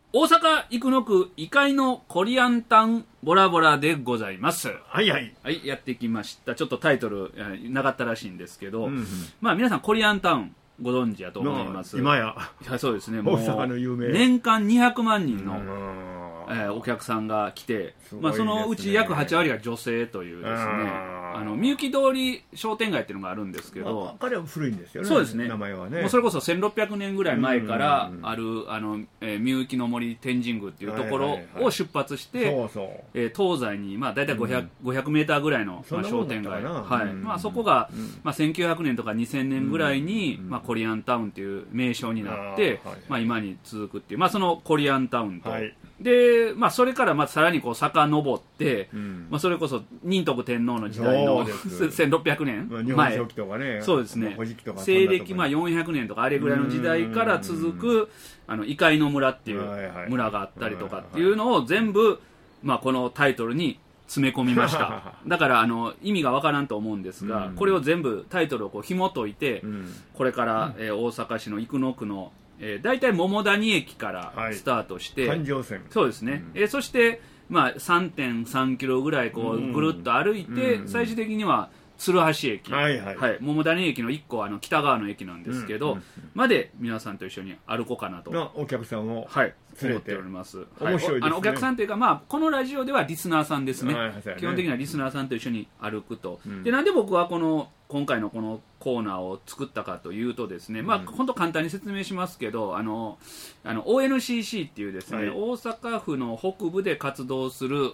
大阪生野区医会のコリアンタウンボラボラでございます。 はいはい。 はい、やってきました。ちょっとタイトルなかったらしいんですけど、 うんうん、 まあ皆さんコリアンタウンご存知やと思います。 今や。 そうですね。もう大阪の有名。 年間200万人の、お客さんが来て、まあ、そのうち約8割が女性というですね、みゆき通り商店街っていうのがあるんですけど、 彼は古いんですよね。 そうですね。 名前はね。 もうそれこそ1600年ぐらい前からあるみゆきの森天神宮っていうところを出発して、東西にまあ大体500メーターぐらいの商店街、はい。まあそこがまあ1900年とか2000年ぐらいにまあコリアンタウンっていう名称になって、まあ今に続くっていうまあそのコリアンタウンと。で、まあ、それからまあさらにこう遡って、まあ、それこそ仁徳天皇の時代の1600年前、 日本書紀とかね、 そうですね、西暦まあ400年とかあれぐらいの時代から続く異界の村っていう村があったりとかっていうのを全部、まあ、このタイトルに詰め込みましただから意味がわからんと思うんですが、これを全部タイトルをこう紐解いて、これから、大阪市の生野区の大体桃谷駅からスタートして、 環状線、 そうですね、そして、まあ、3.3 キロぐらいこうぐるっと歩いて、最終的には鶴橋駅、桃谷駅の1個北側の駅なんですけど、まで皆さんと一緒に歩こうかなとお客さんを思っております。 面白いですね。 お客さんというか、まあ、このラジオではリスナーさんですね。基本的にはリスナーさんと一緒に歩くと。で、なんで僕は今回のこのコーナーを作ったかというとですね、まあ、本当簡単に説明しますけど、ONCC っていうですね、大阪府の北部で活動する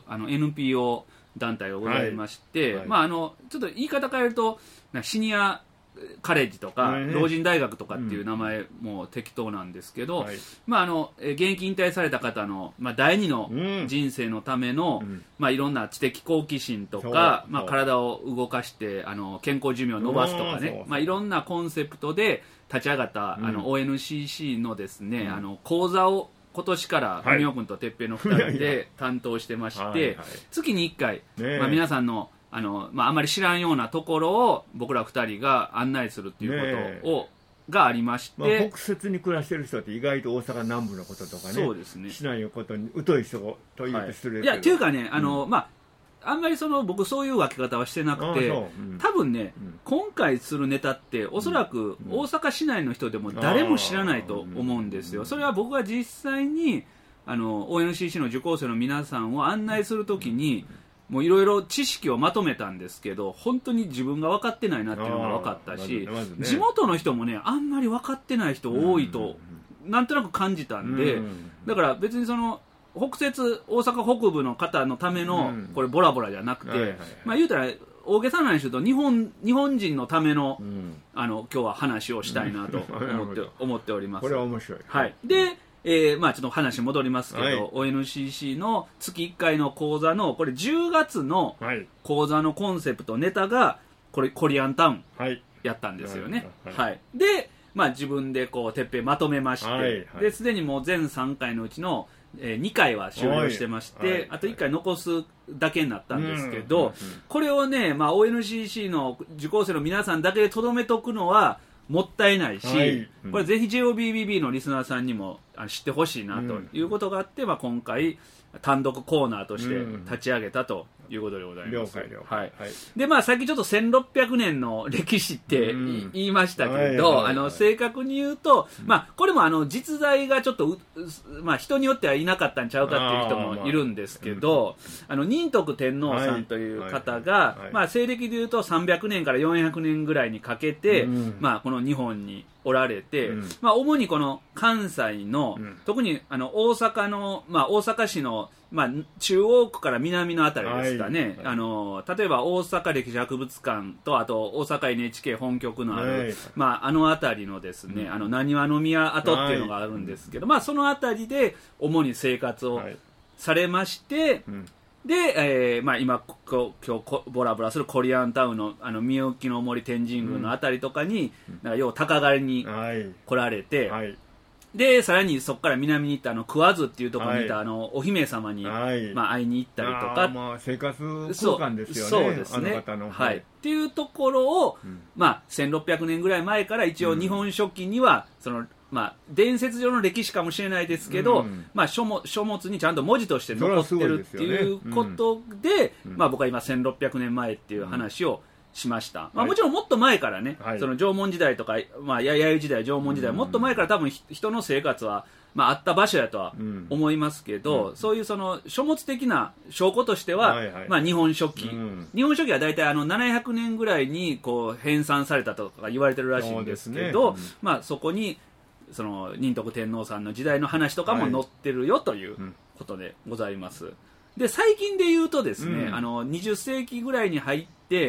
NPO 団体がございまして、まあ、ちょっと言い方変えると、シニアカレッジとか老人大学とかっていう名前も適当なんですけど、まあ、現役引退された方の、まあ、第二の人生のための、まあ、いろんな知的好奇心とか、まあ、体を動かして健康寿命を伸ばすとかね、まあ、いろんなコンセプトで立ち上がったONCC のですね、講座を今年から文雄君と哲平の2人で担当してまして、月に1回、まあ、皆さんのまあ、あまり知らんようなところを僕ら2人が案内するっていうことを、がありまして、 まあ、北摂に暮らしてる人って意外と大阪南部のこととかね、 そうですね、 市内のことに疎い人と言うと失礼いやっていうかね、まあ、あんまり僕そういう分け方はしてなくて、多分ね、今回するネタっておそらく大阪市内の人でも誰も知らないと思うんですよ。それは僕が実際にONCC の受講生の皆さんを案内するときにもういろいろ知識をまとめたんですけど、本当に自分が分かってないなっていうのが分かったし、地元の人もね、あんまり分かってない人多いとなんとなく感じたんで、だから別に北摂大阪北部の方のためのこれボラボラじゃなくて、まあ言うたら大げさな話すると日本人のための今日は話をしたいなと思っております。 これは面白い。 はい。でまあちょっと話戻りますけど、ONCC の月1回の講座のこれ10月の講座のコンセプトネタがこれコリアンタウンやったんですよね。で、まあ自分でこうてっぺんまとめまして、ですでにもう全3回のうちの2回は終了してまして、あと1回残すだけになったんですけど、これをね、まあ ONCC の受講生の皆さんだけでとどめとくのはもったいないし、これぜひ JOBBB のリスナーさんにも知ってほしいなということがあって、まあ、今回単独コーナーとして立ち上げたということでございます。 了解。 で、まあ、さっきちょっと1600年の歴史って言いましたけど、正確に言うと、まあ、これも実在がちょっと、まあ、人によってはいなかったんちゃうかっていう人もいるんですけど、仁徳天皇さんという方が、まあ、西暦で言うと300年から400年ぐらいにかけて、まあ、この日本におられて、まあ、主にこの関西の、特に大阪の、まあ、大阪市の、まあ、中央区から南のあたりですかね、例えば大阪歴史博物館と、あと大阪 NHK 本局のある、まあ、あたりのですね、浪速の宮跡っていうのがあるんですけど、まあ、そのあたりで主に生活をされまして、で、まあ、今日ボラボラするコリアンタウンのみゆきの森天神宮のあたりとかに、なんか要は鷹狩りに来られて、でさらにそこから南に行った桑津っていうところにいたお姫様に、まあ、会いに行ったりとか、 まあ、生活空間ですよね。 そうですね。 方のっていうところを、まあ、1600年ぐらい前から一応日本書紀には伝説上の歴史かもしれないですけど、書物にちゃんと文字として残ってるっていうことで、僕は今1600年前っていう話をしました。もちろんもっと前からね、その縄文時代とか、弥生時代、縄文時代、もっと前から多分人の生活は、あった場所やとは思いますけど、そういうその書物的な証拠としては、日本書紀、日本書紀は大体700年ぐらいにこう編纂されたとか言われてるらしいんですけど、そこにその仁徳天皇さんの時代の話とかも載ってるよということでございます。で、最近で言うとですね、20世紀ぐらいに入って、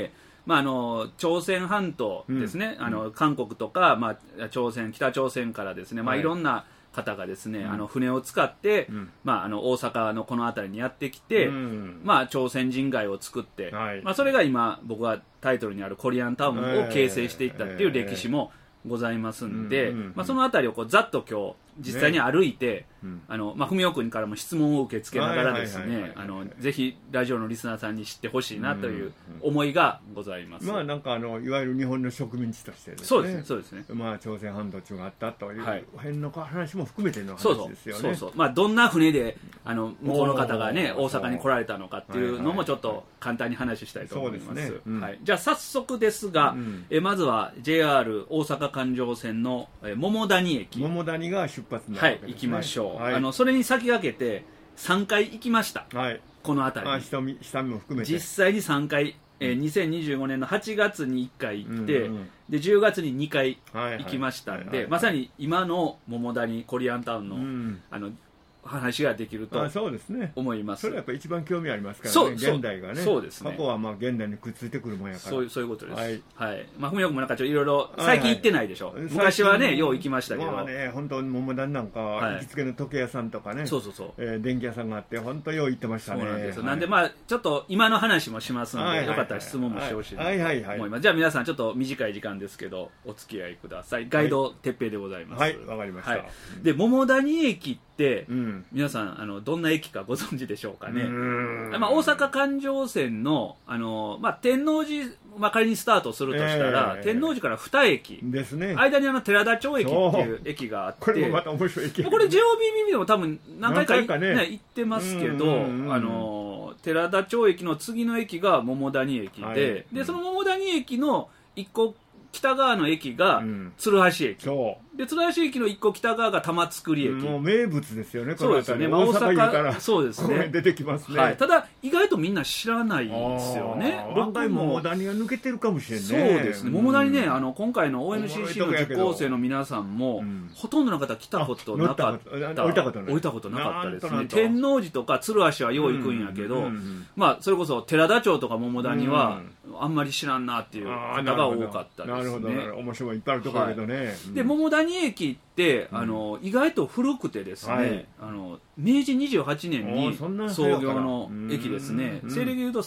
朝鮮半島ですね、韓国とか、北朝鮮からですね、いろんな方がですね、船を使って、大阪のこの辺りにやってきて、朝鮮人街を作って、それが今僕はタイトルにあるコリアンタウンを形成していったっていう歴史もございますんで、その辺りをこうざっと今日実際に歩いて、文雄君からも質問を受け付けながらですね、ぜひラジオのリスナーさんに知ってほしいなという思いがございます。 なんかいわゆる日本の植民地としてですね、 そうですね、 朝鮮半島中があったという辺の話も含めての話ですよね。 どんな船で向こうの方がね大阪に来られたのかっていうのもちょっと簡単に話したいと思います。じゃあ早速ですが、まずは JR 大阪環状線の桃谷駅、 桃谷が出発になるわけですね。 行きましょう。それに先駆けて3回行きました、この辺りに下見も含めて実際に3回、2025年の8月に1回行って、で10月に2回行きましたんで、まさに今の桃谷コリアンタウンの、話ができると思います。 それはやっぱり一番興味ありますからね、現代がね。 そうですね。 過去は現代にくっついてくるもんやから。 そういうことです。文雄君もなんかちょっといろいろ最近行ってないでしょ。昔はねよう行きましたけど。 本当に桃谷なんか行きつけの時計屋さんとかね、電気屋さんがあって本当よう行ってましたね。そうなんです。 なんでちょっと今の話もしますので、よかったら質問もしてほしいと思います。じゃあ皆さんちょっと短い時間ですけどお付き合いください。ガイド哲平でございます。 はい、わかりました。 で桃谷駅って皆さんどんな駅かご存知でしょうかね。大阪環状線の天王寺、仮にスタートするとしたら、天王寺から2駅ですね。 間に寺田町駅っていう駅があって、 これもまた面白い駅。 これ JOBB でも多分何回か行ってますけど、寺田町駅の次の駅が桃谷駅で、その桃谷駅の1個北側の駅が鶴橋駅、で鶴橋駅の1個北側が玉造駅。 もう名物ですよね。 そうですね。 大阪からそうですね。 出てきますね。 ただ意外とみんな知らないですよね。 僕も桃谷が抜けてるかもしれない。 そうですね。桃谷ね、今回の ONCC の受講生の皆さんもほとんどの方来たことなかった。降りたことなかったですね。天王寺とか鶴橋はよう行くんやけど、それこそ寺田町とか桃谷はあんまり知らんなっていう方が多かったですね。 なるほど。面白いいっぱいあるところだけどね。 で桃谷駅って意外と古くてですね、明治28年に創業の駅ですね。西暦でいうと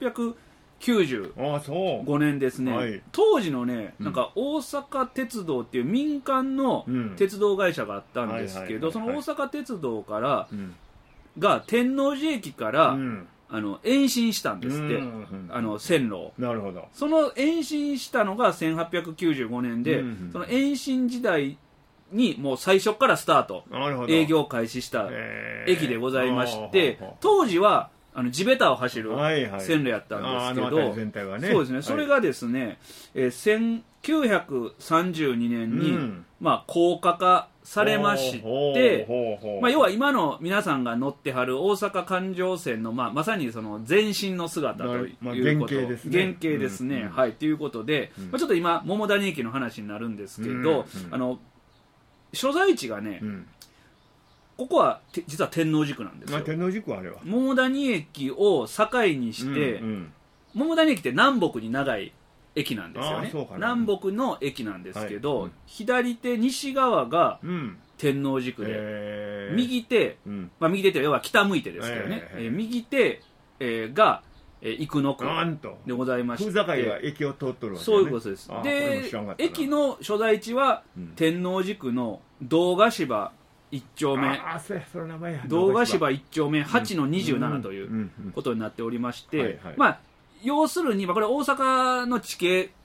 1895年ですね。当時のね、なんか大阪鉄道っていう民間の鉄道会社があったんですけど、その大阪鉄道からが天王寺駅から延伸したんですって、線路を。 なるほど。 その延伸したのが1895年で、その延伸時代にもう最初からスタート、営業開始した駅でございまして、当時は地べたを走る線路やったんですけど、そうですね。それがですね、1932年に高架化されまして、要は今の皆さんが乗ってはる大阪環状線のまさにその前身の姿ということ、原型ですね。ということで、ちょっと今桃谷駅の話になるんですけど、所在地がね、ここは実は天王寺区なんですよ。 天王寺区はあれは桃谷駅を境にして、桃谷駅って南北に長い駅なんですよね。南北の駅なんですけど、左手西側が天王寺区で、右手、右手って要は北向いてですけどね、右手が生野区でございまして、 空境が駅を通っとるわけですね。 そういうことです。で、駅の所在地は天王寺区の堂ヶ芝1丁目、堂ヶ芝1丁目8の27ということになっておりまして、要するに、これ大阪の地形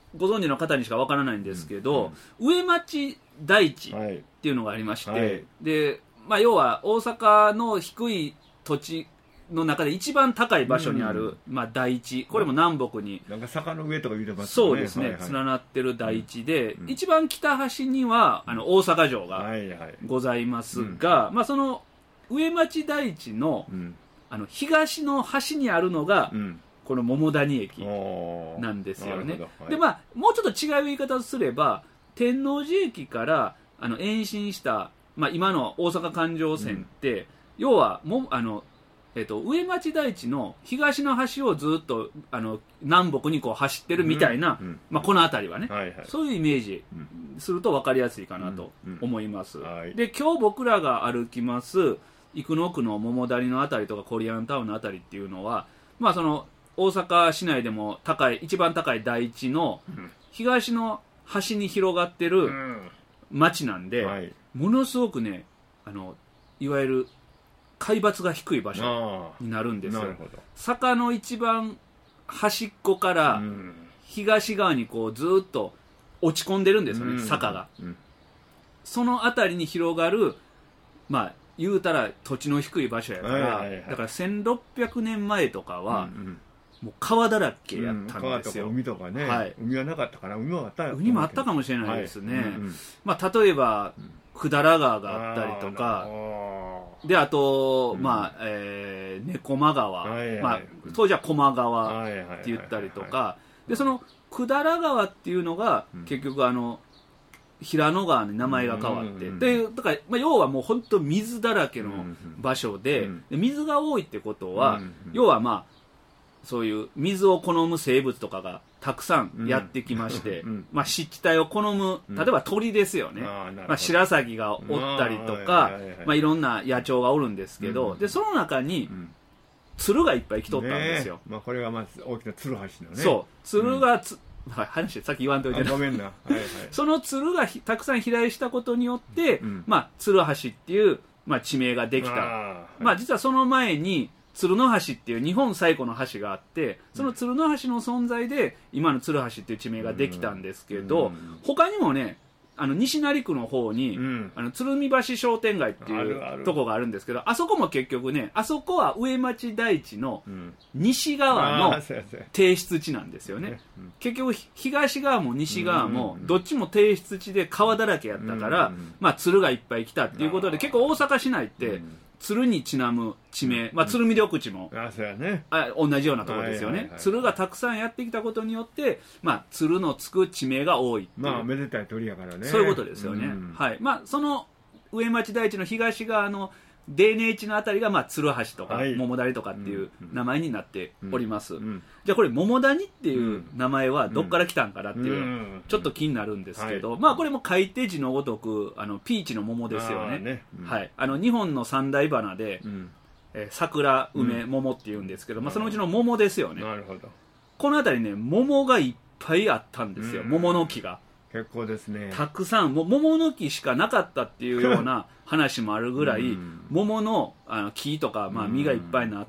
ご存知の方にしかわからないんですけど、上町台地っていうのがありまして、で、要は大阪の低い土地の中で一番高い場所にある、台地、これも南北になんか坂の上とか言ってますね。そうですね、連なってる台地で、一番北端には大阪城がございますが、その上町台地の、東の端にあるのが、この桃谷駅なんですよね。で、もうちょっと違う言い方をすれば、天王寺駅から延伸した、今の大阪環状線って、要は上町台地の東の端をずっと南北にこう走ってるみたいな、この辺りはね、そういうイメージすると分かりやすいかなと思います。で、今日僕らが歩きます生野区の桃谷の辺りとかコリアンタウンの辺りっていうのは、その大阪市内でも一番高い台地の東の端に広がってる町なんで、ものすごくね、いわゆる海抜が低い場所になるんですよ。坂の一番端っこから東側にこうずっと落ち込んでるんですよね、坂が。その辺りに広がる、言うたら土地の低い場所やから、だから1600年前とかは、もう川だらけやったんですよ。 川とか海とかね、海はなかったから、海もあったかもしれないですね。例えば百済川があったりとか、で、あと、猫間川、当時は駒川って言ったりとか、で、その百済川っていうのが、結局平野川に名前が変わって、で、だから、要はもう本当水だらけの場所で、水が多いってことは、要はそういう水を好む生物とかがたくさんやってきまして、湿地帯を好む、例えば鳥ですよね。白鷺がおったりとか、いろんな野鳥がおるんですけど、で、その中に、鶴がいっぱい来とったんですよ。 これがまず大きな鶴橋のね。 そう。鶴が話さっき言わんといてごめんな。 その鶴がたくさん飛来したことによって、鶴橋っていう、地名ができた。実はその前に、鶴の橋っていう日本最古の橋があって、その鶴の橋の存在で今の鶴橋っていう地名ができたんですけど、他にもね、西成区の方に、鶴見橋商店街っていうとこがあるんですけど、あそこも結局ね、あそこは上町台地の西側の低湿地なんですよね。結局東側も西側もどっちも低湿地で川だらけやったから、鶴がいっぱい来たっていうことで、結構大阪市内って鶴にちなむ地名、鶴見緑地も同じようなところですよね。鶴がたくさんやってきたことによって、鶴のつく地名が多いっていう。 めでたい鳥やからね。 そういうことですよね。はい。その上町台地の東側の泥濘地のあたりが鶴橋とか桃谷とかっていう名前になっております。じゃあこれ桃谷っていう名前はどっから来たんかなっていうちょっと気になるんですけど、これも書いて字のごとくピーチの桃ですよね。はい。日本の三大花で桜、梅、桃っていうんですけど、そのうちの桃ですよね。 なるほど。 この辺りね、桃がいっぱいあったんですよ。桃の木が。 結構ですね。 たくさん、桃の木しかなかったっていうような話もあるぐらい、桃の木とか、実がいっぱいになって、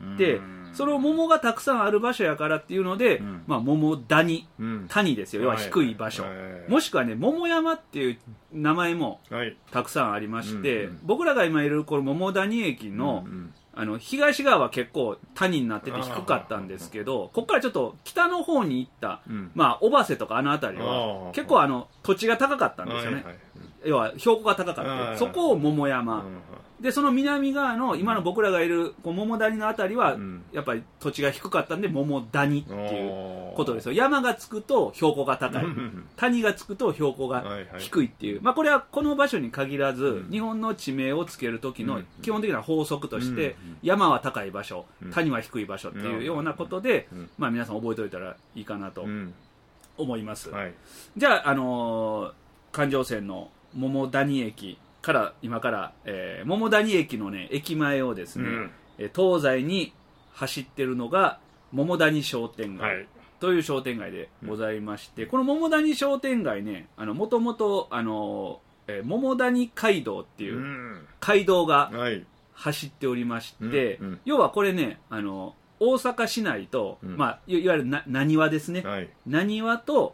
その桃がたくさんある場所やからっていうので、桃谷、谷ですよ、要は低い場所。もしくはね、桃山っていう名前もたくさんありまして、僕らが今いるこの桃谷駅の、東側は結構谷になってて低かったんですけど、ここからちょっと北の方に行った、尾鷲とかあの辺りは結構土地が高かったんですよね。要は標高が高かった。そこを桃山。で、その南側の今の僕らがいる桃谷の辺りは、やっぱり土地が低かったんで桃谷っていうことですよ。山がつくと標高が高い。谷がつくと標高が低いっていう。これはこの場所に限らず、日本の地名をつけるときの基本的な法則として、山は高い場所、谷は低い場所っていうようなことで、皆さん覚えておいたらいいかなと思います。じゃあ、環状線の桃谷駅から今から、桃谷駅のね駅前をですね、東西に走ってるのが桃谷商店街という商店街でございまして、この桃谷商店街ね、もともと桃谷街道っていう街道が走っておりまして、要はこれね大阪市内と、いわゆるなにわですね、なにわと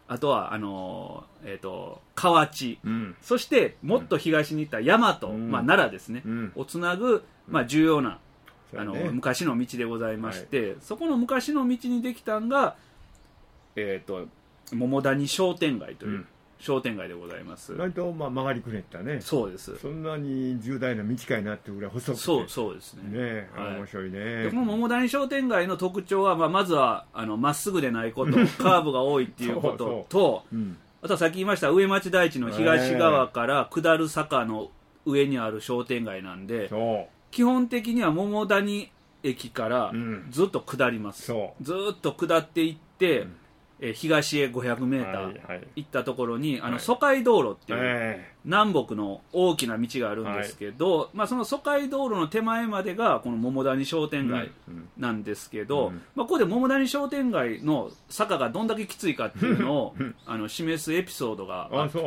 あとは河内、そしてもっと東に行った大和、奈良ですね、をつなぐ、重要な昔の道でございまして、そこの昔の道にできたんが、桃谷商店街という商店街でございます。 割と曲がりくねったね。 そうです。 そんなに重大な道かいなっていうぐらい細くて、 そうですね。 面白いね。 でこの桃谷商店街の特徴は、まずはまっすぐでないこと、カーブが多いっていうことと、あとはさっき言いました上町台地の東側から下る坂の上にある商店街なんで、基本的には桃谷駅からずっと下ります。ずっと下っていって、東へ500メーター行ったところに、疎開道路っていう南北の大きな道があるんですけど、その疎開道路の手前までがこの桃谷商店街なんですけど、ここで桃谷商店街の坂がどんだけきついかっていうのを示すエピソードがあって、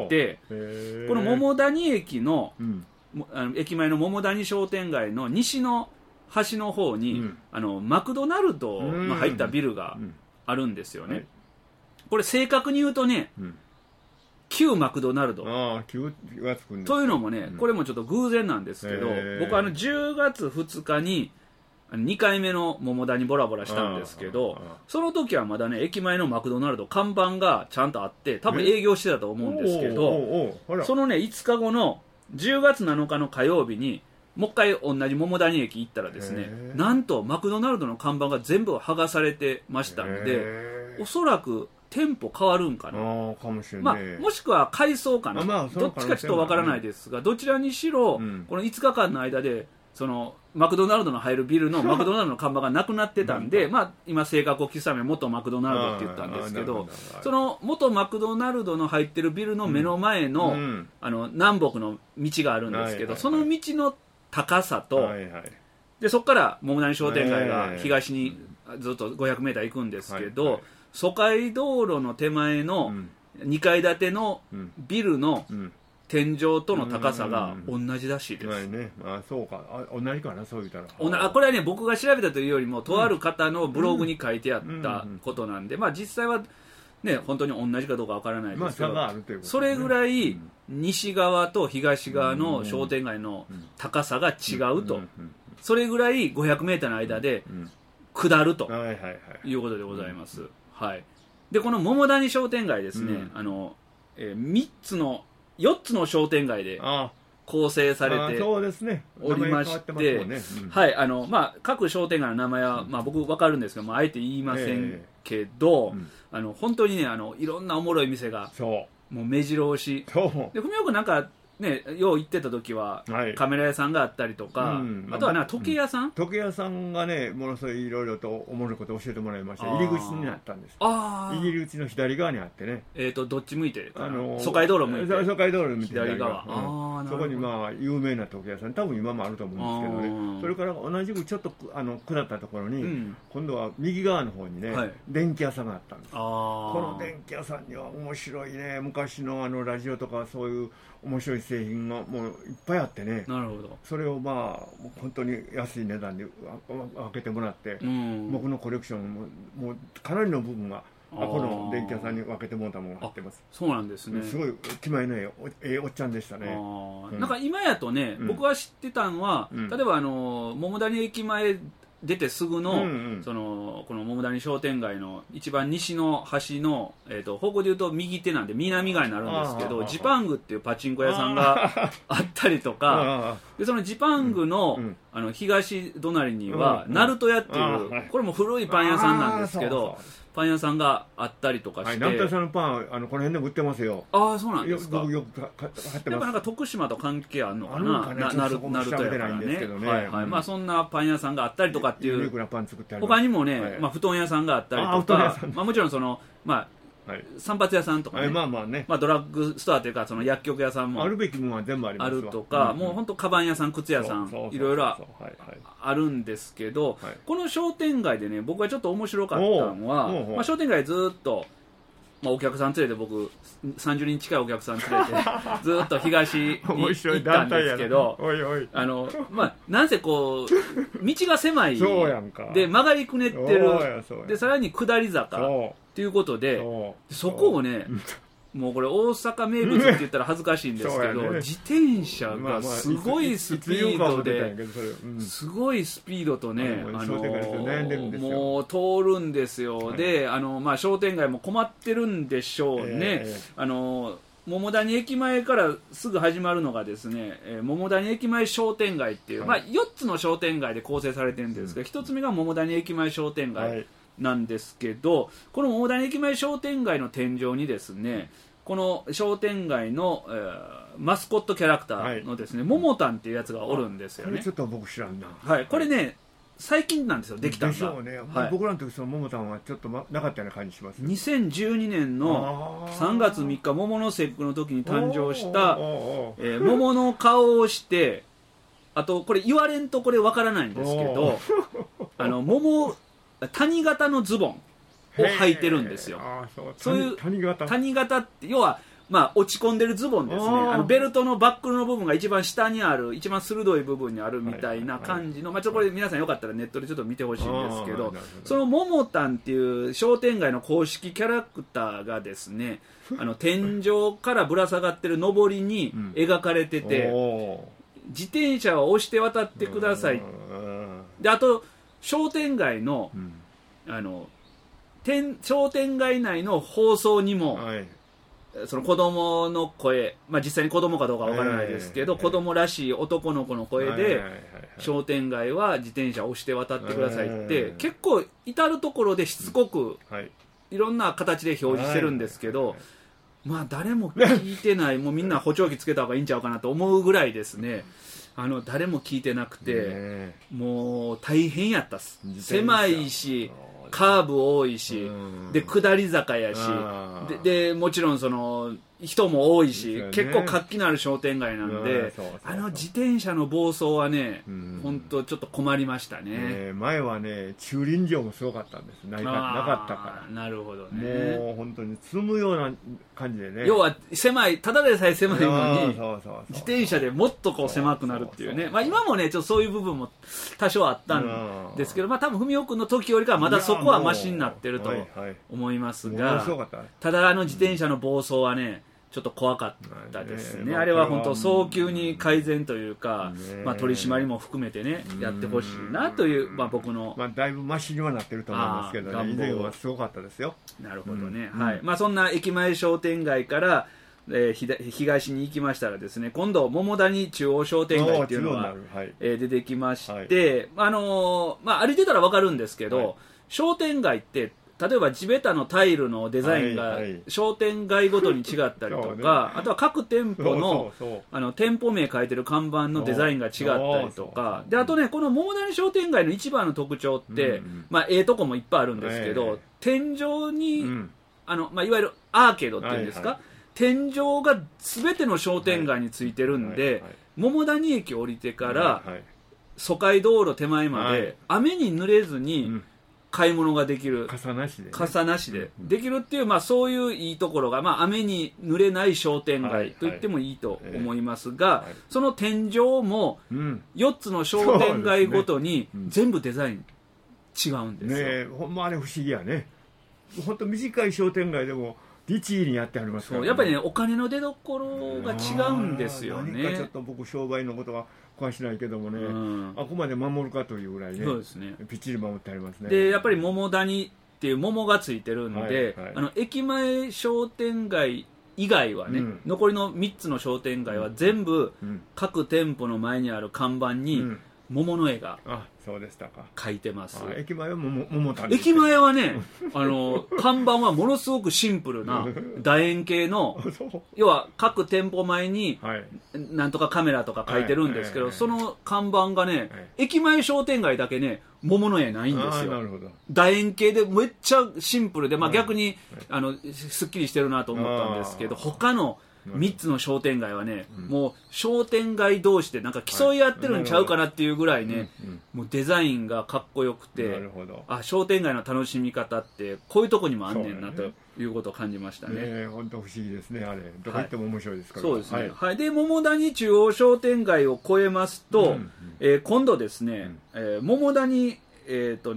この桃谷駅の駅前の桃谷商店街の西の端の方に、マクドナルドの入ったビルがあるんですよね。これ正確に言うとね、旧マクドナルドというのもね、これもちょっと偶然なんですけど、僕10月2日に2回目の桃谷ボラボラしたんですけど、その時はまだね駅前のマクドナルド看板がちゃんとあって多分営業してたと思うんですけど、そのね5日後の10月7日の火曜日にもう一回同じ桃谷駅行ったらですね、なんとマクドナルドの看板が全部剥がされてましたので、おそらく店舗変わるんかな、 かもしれない、 もしくは改装かな、どっちかちょっとわからないですが、どちらにしろ、この5日間の間でそのマクドナルドの入るビルのマクドナルドの看板がなくなってたんで、今正確を刻め元マクドナルドって言ったんですけど、その元マクドナルドの入ってるビルの目の前の、南北の道があるんですけど、その道の高さと、でそこから桃谷商店街が東にずっと500メーター行くんですけど、疎開道路の手前の2階建てのビルの天井との高さが同じらしいです。 そうか、同じかな、そう言ったら。 これはね、僕が調べたというよりも、とある方のブログに書いてあったことなんで、実際はね、本当に同じかどうかわからないですけど、それぐらい西側と東側の商店街の高さが違うと、それぐらい500メーターの間で下るということでございます。でこの桃谷商店街ですね、4つの商店街で構成されておりまして、各商店街の名前は、僕分かるんですけど、あえて言いませんけど、本当にねいろんなおもろい店がもう目白押しで、文雄君なんかね、よう行ってた時は、カメラ屋さんがあったりとか、あとは時計屋さん、 時計屋さんがね、ものすごいいろいろとおもろいことを教えてもらいました。入り口になったんです。入り口の左側にあってね、 どっち向いて疎開道路向いて、 疎開道路向いて左側、 そこに有名な時計屋さん、多分今もあると思うんですけどね、それから同じくちょっと下ったところに、今度は右側の方にね、電気屋さんがあったんです。この電気屋さんには面白いね、昔のラジオとかそういう面白い製品がもういっぱいあってね、 なるほど、 それを本当に安い値段で分けてもらって、僕のコレクションもうかなりの部分がこの電気屋さんに分けてもらったものが入ってます。 そうなんですね。 すごい気前のおっちゃんでしたね。 なんか今やとね、僕が知ってたのは、例えば桃谷駅前出てすぐの、この桃谷商店街の一番西の端の、方向でいうと右手なんで南側になるんですけど、ジパングっていうパチンコ屋さんがあったりとか、でそのジパングの、東隣にはナルト屋っていう、これも古いパン屋さんなんですけど、パン屋さんがあったりとかして、 ナルト屋さんのパンこの辺でも売ってますよ。 そうなんですか。 僕よく買ってます。やっぱなんか徳島と関係あるのかな、ナルト屋からね。そんなパン屋さんがあったりとかっていう、他にもね、布団屋さんがあったりとか、もちろんその散髪屋さんとかね、ドラッグストアというかその薬局屋さんもあるべきものは全部ありますわ。 あるとか、もう本当カバン屋さん、靴屋さん、いろいろあるんですけど、この商店街でね、僕がちょっと面白かったのは、商店街ずっとお客さん連れて、僕30人近いお客さん連れてずっと東に行ったんですけど、なんせこう道が狭いで曲がりくねってる、でさらに下り坂っということでそこをねもうこれ大阪名物って言ったら恥ずかしいんですけど、ね、自転車がすごいスピードで、すごいスピードとね、もう通るんですよ、はい、で商店街も困ってるんでしょうね、桃谷駅前からすぐ始まるのがですね、桃谷駅前商店街っていう、4つの商店街で構成されてるんですけど、1つ目が桃谷駅前商店街なんですけど、この桃谷駅前商店街の天井にですね、この商店街の、マスコットキャラクターのですね、桃たんっていうやつがおるんですよね。 これちょっと僕知らんな。 はい、これね、最近なんですよ、できたんだ。 でしょうね。僕らの時その桃たんはちょっとなかったような感じします。 2012年の3月3日桃の節句の時に誕生した桃の顔をして、あとこれ言われんとこれわからないんですけど、谷型のズボンを履いてるんですよ。そういう谷型って要は落ち込んでるズボンですね。ベルトのバックルの部分が一番下にある、一番鋭い部分にあるみたいな感じの、これ皆さんよかったらネットでちょっと見てほしいんですけど、その桃たんっていう商店街の公式キャラクターがですね、天井からぶら下がってる上りに描かれてて、自転車を押して渡ってください。で、あと商店街の、商店街内の放送にも、その子供の声、実際に子供かどうかわからないですけど、子供らしい男の子の声で、商店街は自転車を押して渡ってくださいって、結構至る所でしつこくいろんな形で表示してるんですけど、誰も聞いてない、もうみんな補聴器つけた方がいいんちゃうかなと思うぐらいですね、誰も聞いてなくて、もう大変やったっす。狭いしカーブ多いし、で下り坂やし、でもちろんその人も多いし、結構活気のある商店街なんで、自転車の暴走はね、本当ちょっと困りましたね。 前はね、駐輪場もすごかったんです。なかったから。 なるほどね。 もう本当に積むような感じでね。 要は狭い、ただでさえ狭いのに、自転車でもっとこう狭くなるっていうね。今もね、ちょっとそういう部分も多少あったんですけど、多分文雄君の時よりかはまだそこはマシになってると思いますが、ただ自転車の暴走はね、ちょっと怖かったですね。あれは本当早急に改善というか、取り締まりも含めてね、やってほしいなという、僕のだいぶマシにはなってると思いますけどね、以前はすごかったですよ。 なるほどね。はい。そんな駅前商店街から東に行きましたらですね、今度桃谷中央商店街っていうのが出てきまして、歩いてたら分かるんですけど、商店街って例えば地べたのタイルのデザインが商店街ごとに違ったりとか、あとは各店舗の店舗名書いてる看板のデザインが違ったりとかで、あとね、この桃谷商店街の一番の特徴って、とこもいっぱいあるんですけど、天井にいわゆるアーケードっていうんですか、天井が全ての商店街についてるんで、桃谷駅降りてから疎開道路手前まで雨に濡れずに買い物ができる、 傘なしでできるっていう、そういういいところが、雨に濡れない商店街と言ってもいいと思いますが、その天井も4つの商店街ごとに全部デザイン違うんですよ。 ほんまあれ不思議やね。本当短い商店街でも律儀にやってありますからね。 やっぱりね、お金の出所が違うんですよね。 何かちょっと僕商売のことは詳しないけどもね、あくまで守るかというぐらいね、 そうですね、 ぴっちり守ってありますね。 でやっぱり桃谷っていう桃がついてるんで、駅前商店街以外はね、残りの3つの商店街は全部、各店舗の前にある看板に、桃の絵が描いてます。 駅前は桃谷。 駅前はね、看板はものすごくシンプルな楕円形の要は各店舗前になんとかカメラとか書いてるんですけど、その看板がね、駅前商店街だけね、桃の絵ないんですよ。楕円形でめっちゃシンプルで、逆にすっきりしてるなと思ったんですけど、他の3つの商店街はね、もう商店街同士でなんか競い合ってるんちゃうかなっていうぐらいね、もうデザインがかっこよくて、商店街の楽しみ方ってこういうとこにもあんねんなということを感じましたね。 本当不思議ですね。あれどこ行っても面白いですから。 そうですね。で桃谷中央商店街を越えますと、今度ですね、桃谷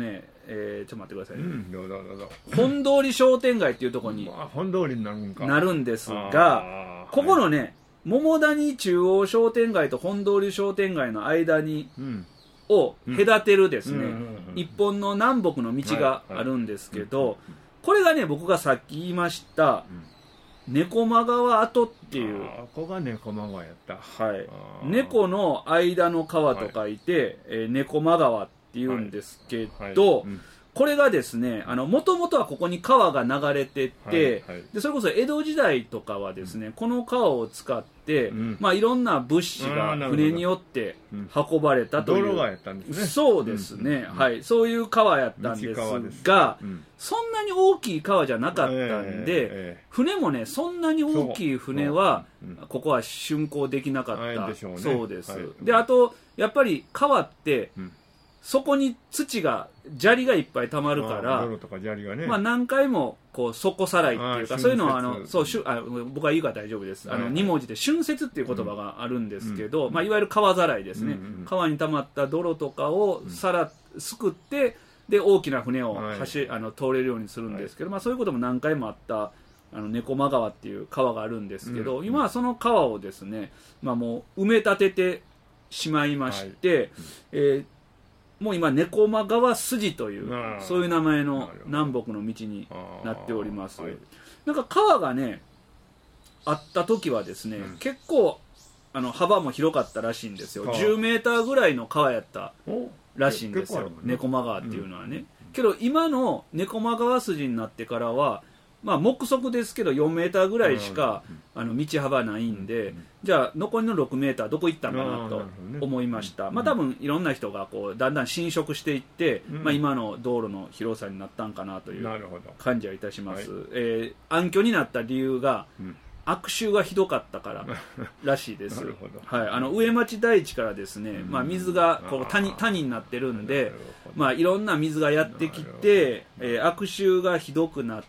ちょっと待ってくださいね、 どうぞどうぞ。 本通り商店街っていうところに本通りになるんか。 なるんですが、ここのね、桃谷中央商店街と本通り商店街の間に、を隔てるですね、一本の南北の道があるんですけど、これがね、僕がさっき言いました、猫間川跡っていう。 ここが猫間川やった。 はい。猫の間の川と書いて、猫間川っていうんですけど、これがですね、もともとはここに川が流れてて、で、それこそ江戸時代とかはですね、この川を使って、まあいろんな物資が船によって運ばれたという。 道路川やったんですね。 そうですね、はい。そういう川やったんですが、そんなに大きい川じゃなかったんで、船もね、そんなに大きい船は、ここは竣工できなかった。そうです。で、あと、やっぱり川って、そこに土が砂利がいっぱい溜まるから、まあ何回もこう底さらいっていうか、そういうのは僕が言うから大丈夫です。2文字で春節っていう言葉があるんですけど、まあいわゆる川ざらいですね。川に溜まった泥とかをすくって、で大きな船を通れるようにするんですけど、まあそういうことも何回もあった猫間川っていう川があるんですけど、今はその川をですね、まあもう埋め立ててしまいまして、もう今猫間川筋というそういう名前の南北の道になっております。なんか川がねあった時はですね、結構幅も広かったらしいんですよ。10メーターぐらいの川やったらしいんですよ、猫間川っていうのはね。けど今の猫間川筋になってからは、まあ目測ですけど4メーターぐらいしか道幅ないんで、じゃあ残りの6メーターどこ行ったんかなと思いました。まあ多分いろんな人がこうだんだん侵食していって、まあ今の道路の広さになったんかなという感じはいたします。暗渠になった理由が悪臭がひどかったかららしいです。はい、上町台地からですね、まあ水がこう谷になってるんで、まあいろんな水がやってきて、悪臭がひどくなって、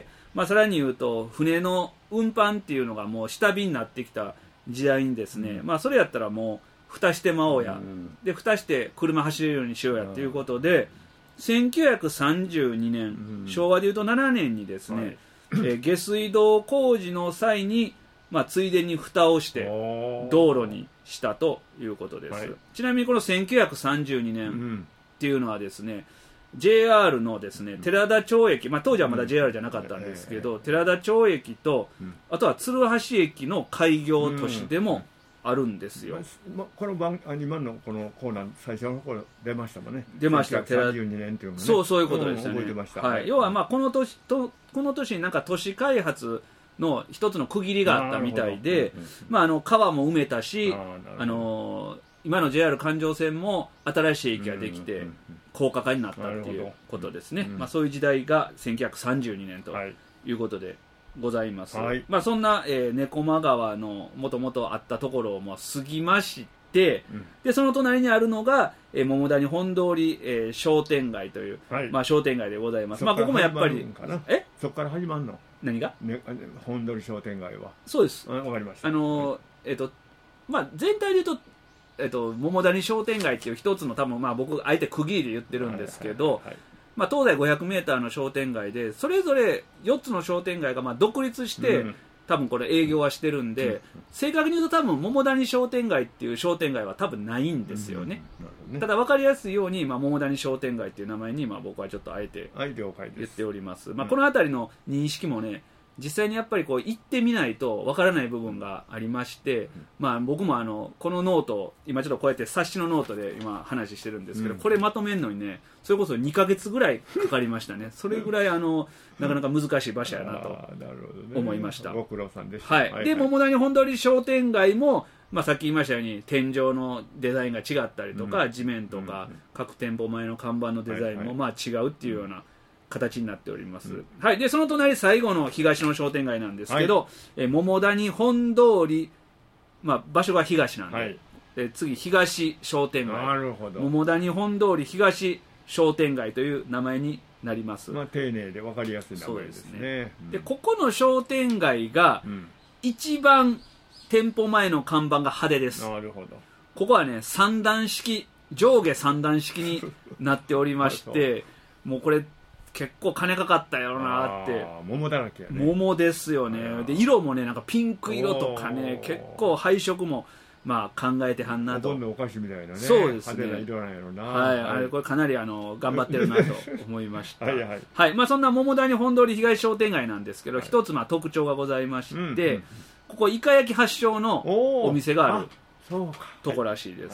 まあさらに言うと船の運搬っていうのがもう下火になってきた時代にですね、まあそれやったらもう蓋してまおうや、で蓋して車走れるようにしようやっていうことで、1932年、昭和で言うと7年にですね、下水道工事の際に、まあ、ついでに蓋をして道路にしたということです。ちなみにこの1932年っていうのはですね、JR のですね、寺田町駅、まあ、当時はまだ JR じゃなかったんですけど、寺田町駅と、あとは鶴橋駅の開業都市でもあるんですよ。 この今のこのコーナー最初の頃出ましたもんね。 出ました。 32年っていうのね。 そういうことですよね。 覚えてました。 はい。要はまあこの年になんか都市開発の一つの区切りがあったみたいで、まあ川も埋めたし、今の JR 環状線も新しい駅ができて高架化になったっていうことですね。まあそういう時代が1932年ということでございます。まあそんな猫間川のもともとあったところを過ぎまして、でその隣にあるのが桃谷本通り商店街という、まあ商店街でございます。まあここもやっぱりそこから始まるの？ 何が？ 本通り商店街は。 そうです。 わかりました。 まあ全体で言うと桃谷商店街っていう一つの多分まあ僕あえて区切りで言ってるんですけど、まあ東西500メーターの商店街でそれぞれ4つの商店街がまあ独立して、多分これ営業はしてるんで、正確に言うと多分桃谷商店街っていう商店街は多分ないんですよね。ただ分かりやすいように、まあ、桃谷商店街っていう名前にまあ僕はちょっとあえて言っております。まあこの辺りの認識もね、実際にやっぱりこう行ってみないとわからない部分がありまして、まあ僕もこのノート今ちょっとこうやって冊子のノートで今話してるんですけど、これまとめるのにねそれこそ2ヶ月ぐらいかかりましたね。それぐらいなかなか難しい場所やなと思いました。 ご苦労さんでした。 はい。で桃谷本通り商店街も、まあ、さっき言いましたように天井のデザインが違ったりとか、地面とか各店舗前の看板のデザインもまあ違うっていうような形になっております。はい。でその隣最後の東の商店街なんですけど、桃谷本通り、まあ場所が東なんで、次東商店街、桃谷本通り東商店街という名前になります。 まあ丁寧で分かりやすい名前ですね。 でここの商店街が一番店舗前の看板が派手です。 なるほど。 ここはね3段式、上下3段式になっておりましてもうこれ結構金かかったやろなって。 桃だらけやね。 桃ですよね。で色もねなんかピンク色とかね結構配色もまあ考えてはんなと。 ほとんどお菓子みたいなね。 そうですね。 派手な色なんやろな。 はい、あれこれかなり頑張ってるなと思いました。 はいはい。 はい、まあそんな桃谷本通り東商店街なんですけど、一つまあ特徴がございまして、ここイカ焼き発祥のお店があるとこらしいです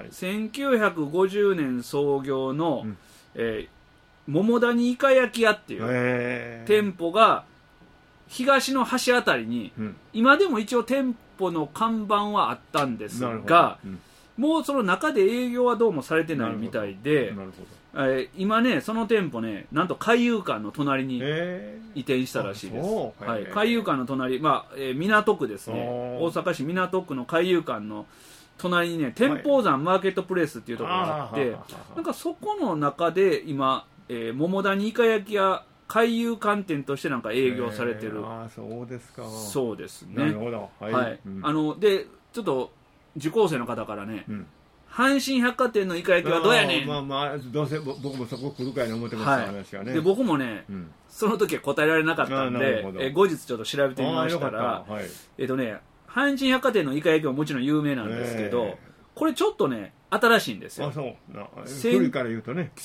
。1950年創業の、桃谷イカ焼き屋っていう店舗が東の端あたりに、今でも一応店舗の看板はあったんですが、もうその中で営業はどうもされてないみたいで、今ねその店舗ねなんと海遊館の隣に移転したらしいです。はい、海遊館の隣、まあ港区ですね。大阪市港区の海遊館の隣にね天保山マーケットプレイスっていうところがあって、なんかそこの中で今桃谷イカ焼き屋海遊館店としてなんか営業されてる。 そうですか。 そうですね。 なるほど。 はい。でちょっと受講生の方からね、阪神百貨店のイカ焼きはどうやねん。 まあどうせ僕もそこ来るかいな思ってました話がね。 で僕もね、その時は答えられなかったんで、後日ちょっと調べてみましたら、阪神百貨店のイカ焼きはもちろん有名なんですけど、これちょっとね新しいんですよ。 古いから言うとね。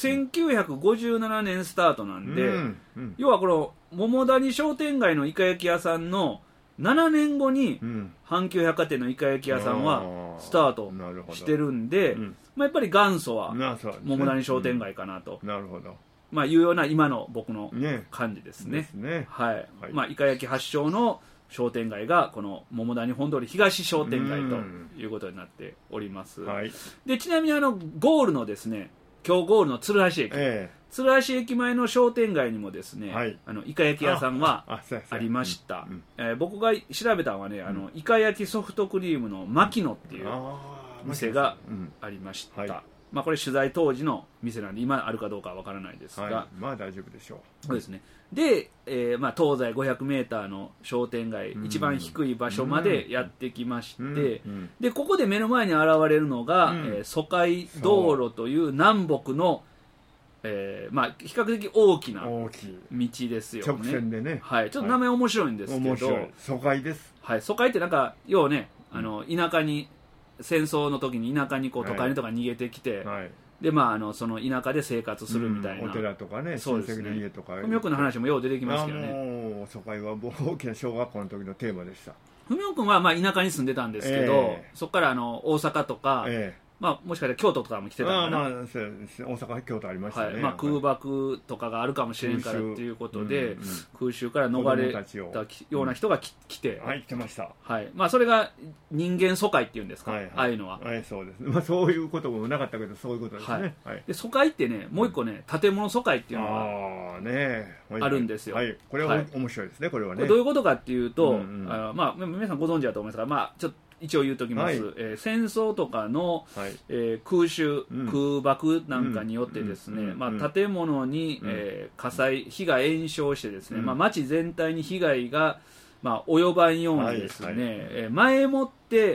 1957年スタートなんで、要はこの桃谷商店街のイカ焼き屋さんの7年後に阪急百貨店のイカ焼き屋さんはスタートしてるんで、まあやっぱり元祖は桃谷商店街かなと。 なるほど。 まあいうような今の僕の感じですね。はい。まあイカ焼き発祥の商店街がこの桃谷本通り東商店街ということになっております。でちなみにゴールのですね、今日ゴールの鶴橋駅、鶴橋駅前の商店街にもですね、イカ焼き屋さんはありました。僕が調べたのはね、イカ焼きソフトクリームの牧野っていう店がありました。まあこれ取材当時の店なんで今あるかどうかは分からないですが、 まあ大丈夫でしょう。そうですね。で、まあ東西 500m の商店街、一番低い場所までやってきまして、でここで目の前に現れるのが、疎開道路という南北のまあ比較的大きな道ですよね。 直線でね。 はい。ちょっと名前面白いんですけど、 疎開です。 はい。疎開ってなんか要ね、田舎に戦争の時に田舎にこう都会とか逃げてきて、でまあその田舎で生活するみたいな、 お寺とかね、親戚の家とか、 文雄の話もよう出てきますけどね。 もう疎開は大きな小学校の時のテーマでした。 文雄君はまあ田舎に住んでたんですけど、そこから大阪とか、まあ、もしかしたら京都とかも来てたのかな。 大阪、京都ありましたね。 まあ、空爆とかがあるかもしれんからっていうことで、空襲から逃れたような人が来て、 来てました。 はい。まあ、それが人間疎開っていうんですか、ああいうのは。 そうです。まあ、そういうこともなかったけど、そういうことですね。 で、疎開ってね、もう一個ね、建物疎開っていうのがあるんですよ。 これは面白いですね、これはね。 どういうことかっていうと、まあ、皆さんご存知だと思いますが、まあ、ちょっと、一応言うときます、戦争とかの、空襲、空爆なんかによってですね、まあ、建物に、火災、火が炎症してですね、まあ、街全体に被害が、まあ、及ばんようにですね、前もって、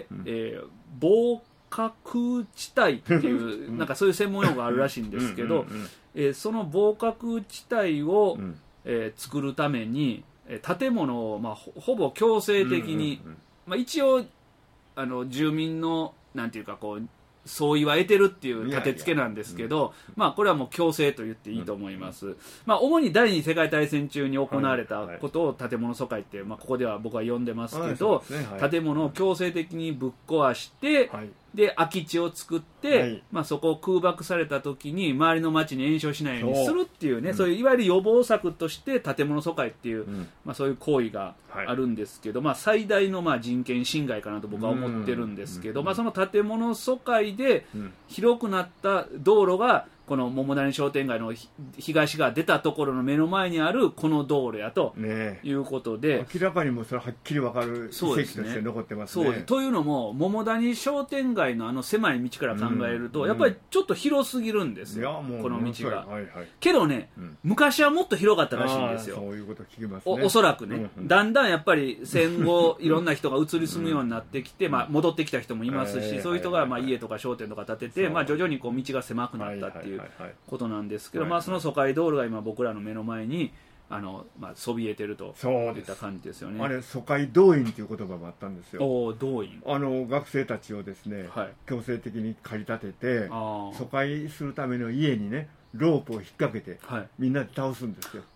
防火空地帯っていう、なんかそういう専門用語があるらしいんですけど、その防火空地帯を、作るために、建物を、まあ、ほぼ強制的に、まあ、一応住民のなんていうかこう相違は得てるっていう立て付けなんですけど、まあこれはもう強制と言っていいと思います。まあ主に第二次世界大戦中に行われたことを建物疎開って、まあここでは僕は呼んでますけど、建物を強制的にぶっ壊して、で空き地を作って、まあそこを空爆された時に周りの町に延焼しないようにするっていうね、そういういわゆる予防策として建物疎開っていう、まあそういう行為があるんですけど、まあ最大のまあ人権侵害かなと僕は思ってるんですけど、まあその建物疎開で広くなった道路がこの桃谷商店街の東が出たところの目の前にあるこの道路やということで、 明らかにもそれはっきり分かる遺跡として残ってますね。 そうです。というのも桃谷商店街の狭い道から考えると、やっぱりちょっと広すぎるんですよ、この道が。けどね、昔はもっと広かったらしいんですよ。 そういうこと聞きますね。 おそらくね、だんだんやっぱり戦後いろんな人が移り住むようになってきて、まあ戻ってきた人もいますし、そういう人がまあ家とか商店とか建てて、まあ徐々にこう道が狭くなったっていうことなんですけど、その疎開道路が今僕らの目の前にそびえてるといった感じですよね。 あれ疎開動員という言葉もあったんですよ。 動員、 学生たちをですね、強制的に駆り立てて疎開するための家にねロープを引っ掛けて、みんなで倒すんですよ。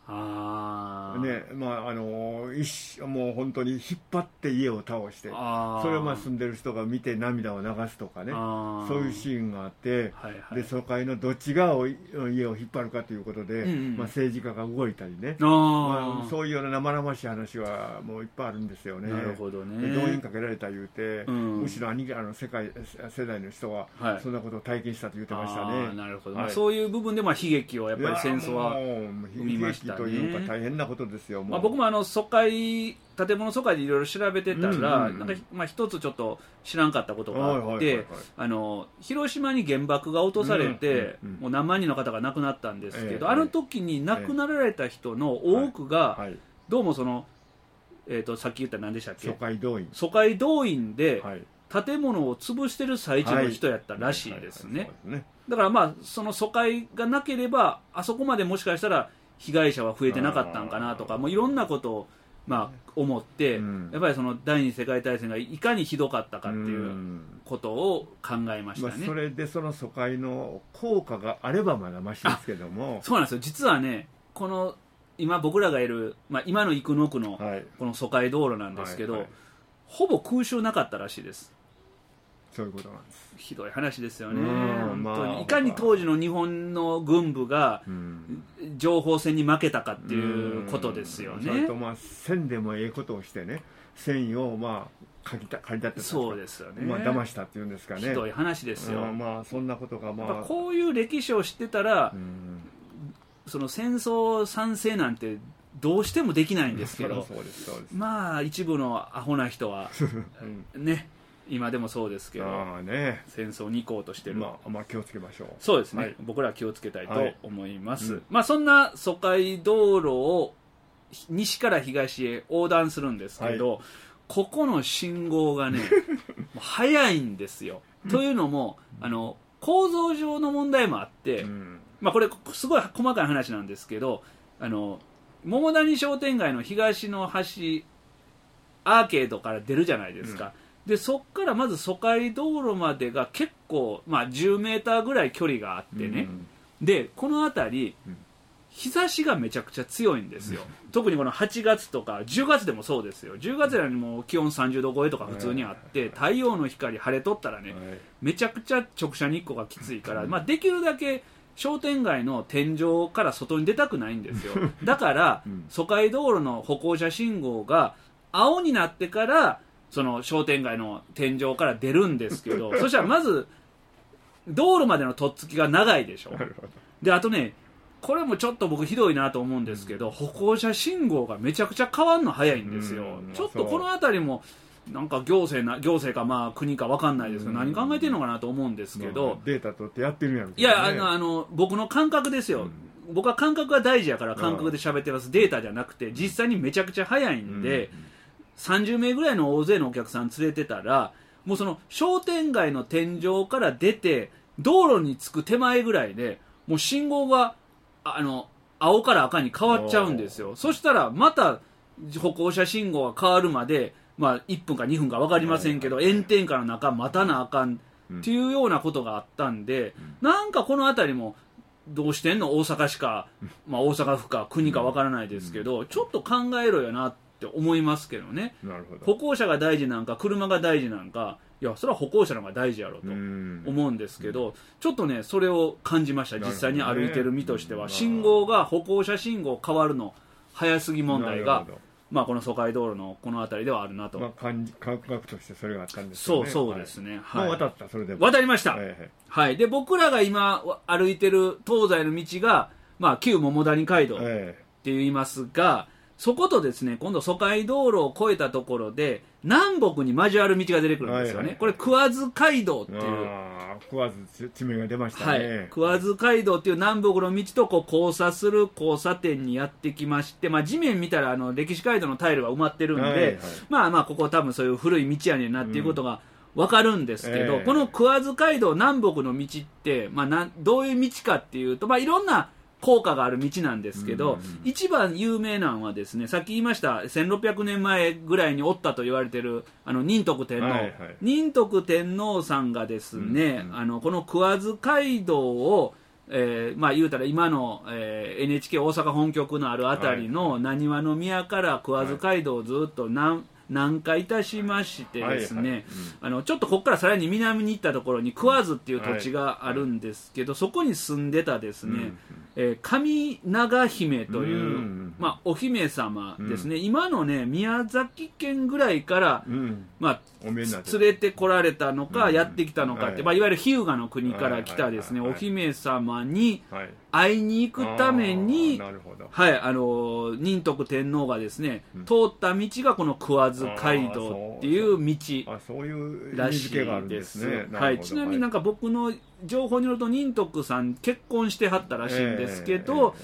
もう本当に引っ張って家を倒して、それを住んでる人が見て涙を流すとかね、そういうシーンがあって、で疎開のどっち側を家を引っ張るかということで、政治家が動いたりね、そういうような生々しい話はもういっぱいあるんですよね。 なるほどね。 動員かけられた言うて、むしろ世代の人はそんなことを体験したと言ってましたね。 なるほど。そういう部分で悲劇をやっぱり戦争は生みましたね。 悲劇というか大変なことですよ。 僕も建物疎開でいろいろ調べてたら、一つちょっと知らんかったことがあって、広島に原爆が落とされて、もう何万人の方が亡くなったんですけど、あの時に亡くなられた人の多くが、どうもさっき言った何でしたっけ、疎開動員で建物を潰してる最中の人やったらしいですね。だからその疎開がなければあそこまでもしかしたら被害者は増えてなかったんかなとか、もういろんなことを思って、やっぱりその第二次世界大戦がいかにひどかったかっていうことを考えましたね。 それでその疎開の効果があればまだましですけども、 そうなんですよ。実はね、この今僕らがいる、今の生野区のこの疎開道路なんですけど、ほぼ空襲なかったらしいです。 そういうことなんです。 ひどい話ですよね。本当にいかに当時の日本の軍部が情報戦に負けたかっていうことですよね。 それと戦でもええことをしてね、戦意を駆り立てた、 そうですよね。 騙したっていうんですかね。 ひどい話ですよ。 そんなことがこういう歴史を知ってたら、その戦争賛成なんてどうしてもできないんですけど、一部のアホな人はね。今でもそうですけど、戦争に行こうとしてる。 気をつけましょう。 そうですね。僕らは気をつけたいと思います。そんな疎開道路を西から東へ横断するんですけど、ここの信号がね、早いんですよ。というのも、構造上の問題もあって、これすごい細かい話なんですけど、桃谷商店街の東の端、アーケードから出るじゃないですか。でそこからまず疎開道路までが結構、10メーターぐらい距離があってね、でこの辺り、日差しがめちゃくちゃ強いんですよ。特にこの8月とか10月でもそうですよ。10月よりも気温30度超えとか普通にあって、太陽の光晴れとったらね、めちゃくちゃ直射日光がきついから、できるだけ商店街の天井から外に出たくないんですよ。だから疎開道路の歩行者信号が青になってからその商店街の天井から出るんですけど、そしたらまず道路までのとっつきが長いでしょ。であとね、これもちょっと僕ひどいなと思うんですけど、歩行者信号がめちゃくちゃ変わるの早いんですよ。ちょっとこの辺りもなんか行政か国か分かんないですけど、何考えてるのかなと思うんですけど、 データ取ってやってるんやろ、ね、 いや僕の感覚ですよ。僕は感覚が大事やから感覚で喋ってます。データじゃなくて実際にめちゃくちゃ早いんで、30名ぐらいの大勢のお客さん連れてたら、もうその商店街の天井から出て道路に着く手前ぐらいでもう信号が青から赤に変わっちゃうんですよ。そしたらまた歩行者信号が変わるまで、1分か2分か分かりませんけど、炎天下の中待たなあかんっていうようなことがあったんで、なんかこの辺りもどうしてんの、大阪市か、大阪府か国か分からないですけど、ちょっと考えろよなって思いますけどね。 なるほど。 歩行者が大事なんか車が大事なんか、いやそれは歩行者の方が大事やろと思うんですけど、ちょっとねそれを感じました。実際に歩いてる身としては、信号が歩行者信号変わるの早すぎ問題が、この疎開道路のこの辺りではあるなと。 感覚としてそれがあったんですよね。 そうですね。 もう渡った。それで渡りました。はいで僕らが今歩いてる東西の道が、旧桃谷街道って言いますが、そことですね、今度疎開道路を越えたところで南北に交わる道が出てくるんですよね。これ桑津街道っていう、 桑津地名が出ましたね。 桑津街道っていう南北の道と交差する交差点にやってきまして、地面見たら歴史街道のタイルが埋まってるんで、ここ多分そういう古い道やねんなっていうことが分かるんですけど、この桑津街道南北の道って、どういう道かっていうと、いろんな効果がある道なんですけど、一番有名なのはですね、さっき言いました1600年前ぐらいにおったと言われてる仁徳天皇、仁徳天皇さんがですね、この桑津街道を言うたら今の、NHK 大阪本局のあるあたりの浪速の宮から桑津街道をずっと南下いたしましてですね、ちょっとここからさらに南に行ったところに桑津っていう土地があるんですけど、そこに住んでたですね、上長姫という、お姫様ですね、今のね宮崎県ぐらいから、連れてこられたのか、やってきたのかって、いわゆる日向の国から来たですね、お姫様に会いに行くために、仁徳天皇がですね、通った道がこの桑津街道っていう道らしいです。ちなみになんか僕の情報によると仁徳さん結婚してはったらしいんですけど、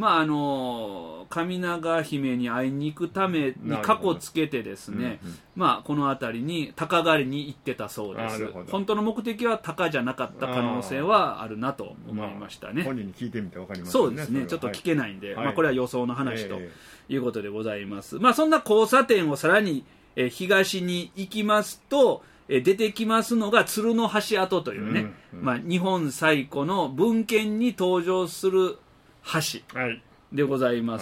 上長姫に会いに行くために過去つけてですね、この辺りに鷹狩りに行ってたそうです。本当の目的は鷹じゃなかった可能性はあるなと思いましたね。 本人に聞いてみて分かりますね。 そうですね、ちょっと聞けないんで、これは予想の話ということでございます。そんな交差点をさらに東に行きますと、出てきますのが鶴の橋跡というね、日本最古の文献に登場する橋でございます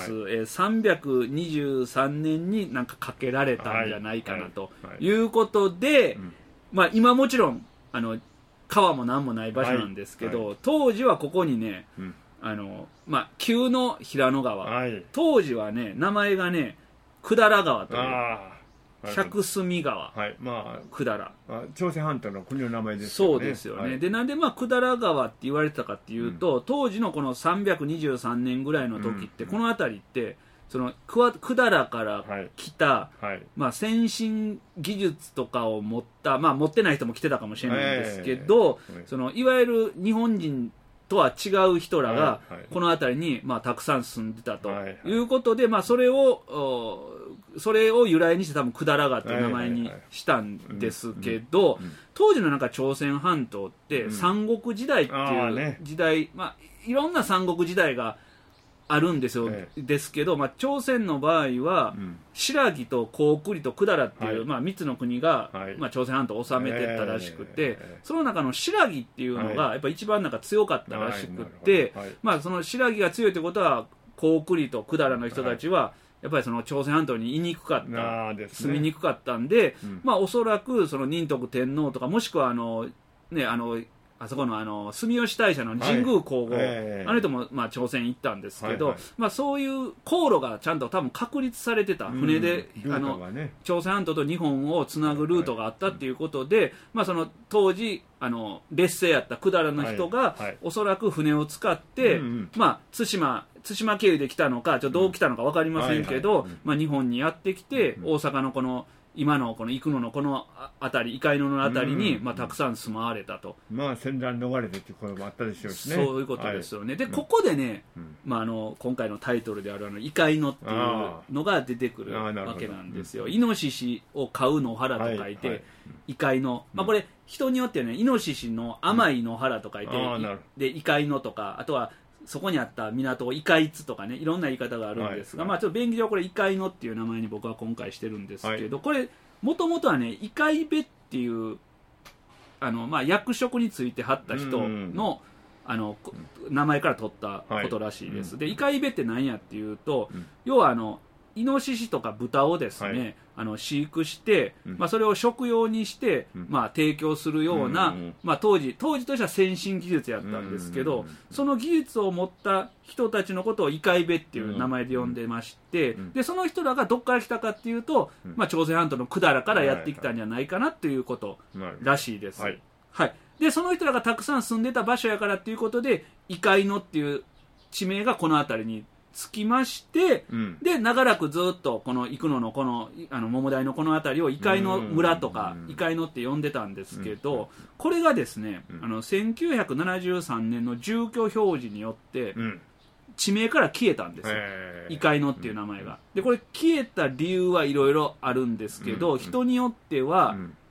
。323年になんか架けられたんじゃないかなということで、今もちろん川も何もない場所なんですけど、当時はここにね、旧の平野川、当時はね名前がね百済川という百隅川、百済、 朝鮮半島の国の名前ですよね。そうですよね。でなんで百済川って言われてたかっていうと、当時のこの323年ぐらいの時って、この辺りってその百済から来た、先進技術とかを持った、持ってない人も来てたかもしれないんですけど、そのいわゆる日本人とは違う人らがこの辺りにたくさん住んでたということで、それを由来にして多分百済川っていう名前にしたんですけど、当時のなんか朝鮮半島って三国時代っていう時代、いろんな三国時代があるんですよ、ですけど、朝鮮の場合は、新羅と高句麗と百済っていう、3つの国が、朝鮮半島を治めてったらしくて、その中の新羅っていうのがやっぱ一番なんか強かったらしくて、その新羅が強いってことは高句麗と百済の人たちは、やっぱりその朝鮮半島にいにくかった、住みにくかったんで、おそらくその仁徳天皇とか、もしくはあそこの住吉大社の神宮皇后、あの人も朝鮮行ったんですけど、そういう航路がちゃんと多分確立されてた、船で朝鮮半島と日本をつなぐルートがあったっていうことで、その当時劣勢やった百済の人が、おそらく船を使って、対馬経由で来たのかどう来たのか分かりませんけど、日本にやってきて、大阪のこの今のこの生野のこの辺り、伊海野の辺りにたくさん住まわれたと、 戦乱逃れてっていうこともあったでしょうしね。 そういうことですよね。でここでね、今回のタイトルである伊海野っていうのが出てくるわけなんですよ。イノシシを飼う野原と書いて、伊海野、これ人によってはね、イノシシの甘い野原と書いて、で伊海野とか、あとはそこにあった港を伊海津とかね、いろんな言い方があるんですが、ちょっと便宜上これ伊海野っていう名前に僕は今回してるんですけど、これもともとはね、伊海部っていう役職についてはった人の、名前から取ったことらしいです。で伊海部って何やっていうと、要はイノシシとか豚をですね、飼育して、それを食用にして、提供するような、当時としては先進技術やったんですけど、その技術を持った人たちのことを伊海部っていう名前で呼んでまして、でその人らがどこから来たかっていうと、朝鮮半島の百済からやってきたんじゃないかなっていうことらしいです。でその人らがたくさん住んでた場所やからっていうことで、伊海野っていう地名がこの辺りにつきまして、で長らくずっとこの生野のこの桃台のこの辺りを伊海野村とか伊海野って呼んでたんですけど、これがですね、1973年の住居表示によって地名から消えたんですよ、伊海野っていう名前が。でこれ消えた理由はいろいろあるんですけど、人によっては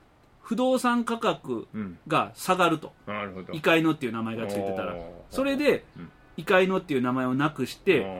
不動産価格が下がると、イカイノっていう名前がついてたら、それで、イカイノっていう名前をなくして、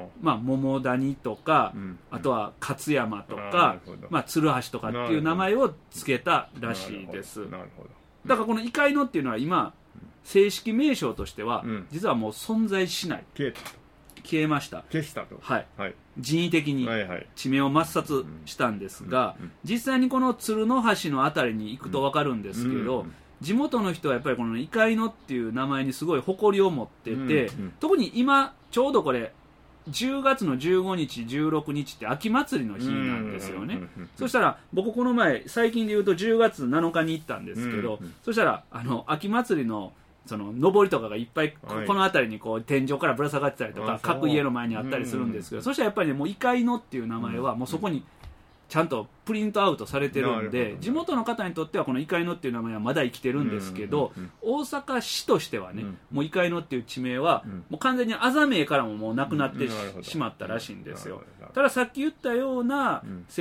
桃谷とか、あとは勝山とか、鶴橋とかっていう名前を付けたらしいです。だからこのイカイノっていうのは今正式名称としては、実はもう存在しない。消えました。 消したと。 はい。人為的に地名を抹殺したんですが、実際にこの鶴の橋のあたりに行くと分かるんですけど、地元の人はやっぱりこのイカイノっていう名前にすごい誇りを持ってて、特に今ちょうどこれ10月の15日16日って秋祭りの日なんですよね。そしたら僕この前最近で言うと10月7日に行ったんですけど、そしたら秋祭りのその上りとかがいっぱいこの辺りにこう天井からぶら下がってたりとか各家の前にあったりするんですけど、そしたらやっぱりねもうイカイノっていう名前はもうそこにちゃんとプリントアウトされてるんで、地元の方にとってはこのイカイノっていう名前はまだ生きてるんですけど、大阪市としてはね、もうイカイノっていう地名はもう完全にあざ名からももうなくなってしまったらしいんですよ。たださっき言ったような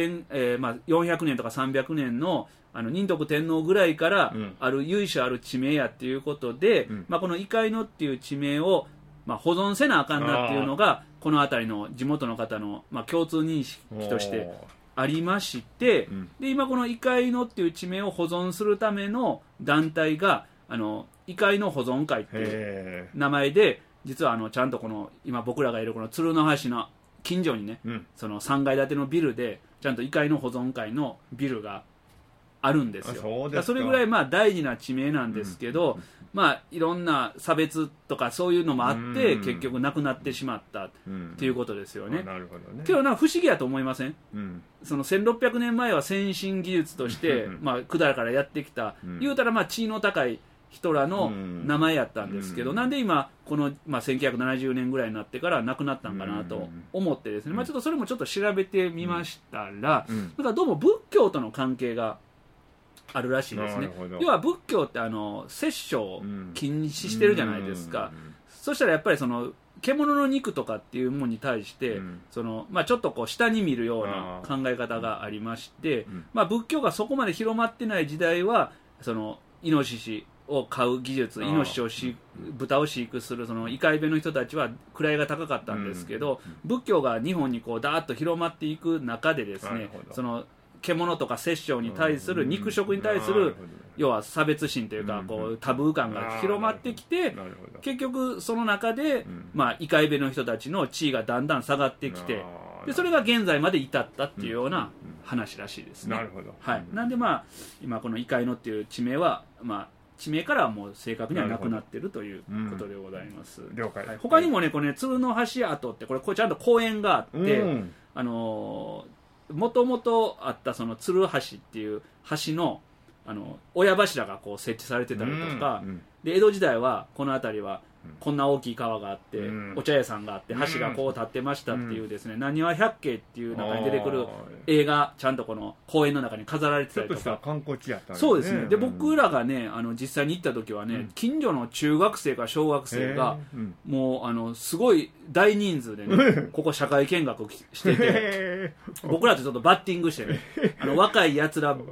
400年とか300年の仁徳天皇ぐらいからある由緒ある地名やっていうことで、このイカイノっていう地名を保存せなあかんなっていうのがこの辺りの地元の方の共通認識としてありまして、で今このイカイノっていう地名を保存するための団体がイカイノ保存会っていう名前で、実はちゃんとこの今僕らがいるこの鶴の橋の近所にね、その3階建てのビルでちゃんとイカイノ保存会のビルがあるんですよ。それぐらい大事な地名なんですけど、いろんな差別とかそういうのもあって結局なくなってしまったっていうことですよね。けど不思議やと思いません？その1600年前は先進技術として百済からやってきた、言うたら地位の高い人らの名前やったんですけど、なんで今この1970年ぐらいになってからなくなったんかなと思ってですね、ちょっとそれもちょっと調べてみましたら、どうも仏教との関係があるらしいですね。要は仏教って殺生を禁止してるじゃないですか。そしたらやっぱりその獣の肉とかっていうものに対して、ちょっとこう下に見るような考え方がありまして、仏教がそこまで広まってない時代はそのイノシシを飼う技術、イノシシを豚を飼育するそのイカイベの人たちは位が高かったんですけど、仏教が日本にこうダーッと広まっていく中でですね、その獣とか殺生に対する肉食に対する要は差別心というかこうタブー感が広まってきて、結局その中でイカイベの人たちの地位がだんだん下がってきて、でそれが現在まで至ったっていうような話らしいですね。なんで今このイカイノっていう地名は地名からはもう正確にはなくなっているということでございます。他にもねこれ鶴の橋跡ってこれちゃんと公園があって、もともとあったその鶴橋っていう橋の親柱がこう設置されてたりとか、で江戸時代はこの辺りはこんな大きい川があって、お茶屋さんがあって橋がこう立ってましたっていうですね、なにわ百景っていう中に出てくる映画ちゃんとこの公園の中に飾られてたりとか、 ちょっとした観光地やったんですね。 そうですね。で僕らがね実際に行った時はね、近所の中学生か小学生がもうすごい大人数でねここ社会見学してて僕らとちょっとバッティングしてね若いやつら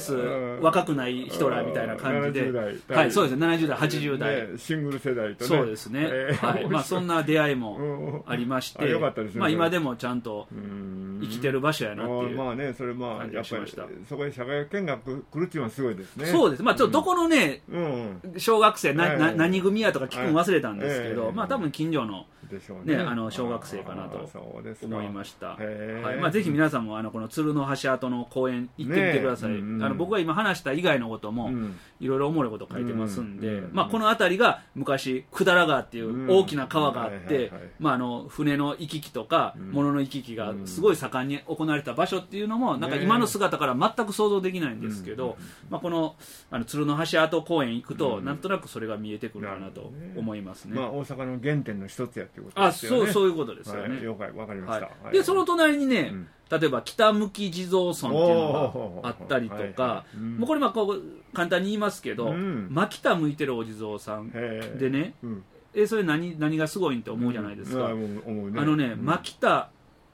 VS 若くない人らみたいな感じで、はいそうですね、70代80代シングル世代とね、 そうですね、そんな出会いもありまして、今でもちゃんと生きてる場所やなっていう、 それやっぱりそこで社会見学来るっていうのはすごいですね。 そうです。ちょっとどこのね小学生何組やとか聞くの忘れたんですけど、多分近所の小学生かなと思いました。ぜひ皆さんもこの鶴の橋跡の公園行ってみてください。僕が今話した以外のこともいろいろおもろいこと書いてますんで、この辺りが昔百済川っていう大きな川があって、船の行き来とか物の行き来がすごい盛んに行われた場所っていうのもなんか今の姿から全く想像できないんですけど、この鶴の橋跡公園行くとなんとなくそれが見えてくるかなと思いますね。 大阪の原点の一つやっていうことですよね。 そういうことですよね。 了解、わかりました。 でその隣にね、例えば北向き地蔵尊っていうのがあったりとか、もうこれこう簡単に言いますけど、真北向いてるお地蔵さんでね、それ何がすごいんって思うじゃないですか。真北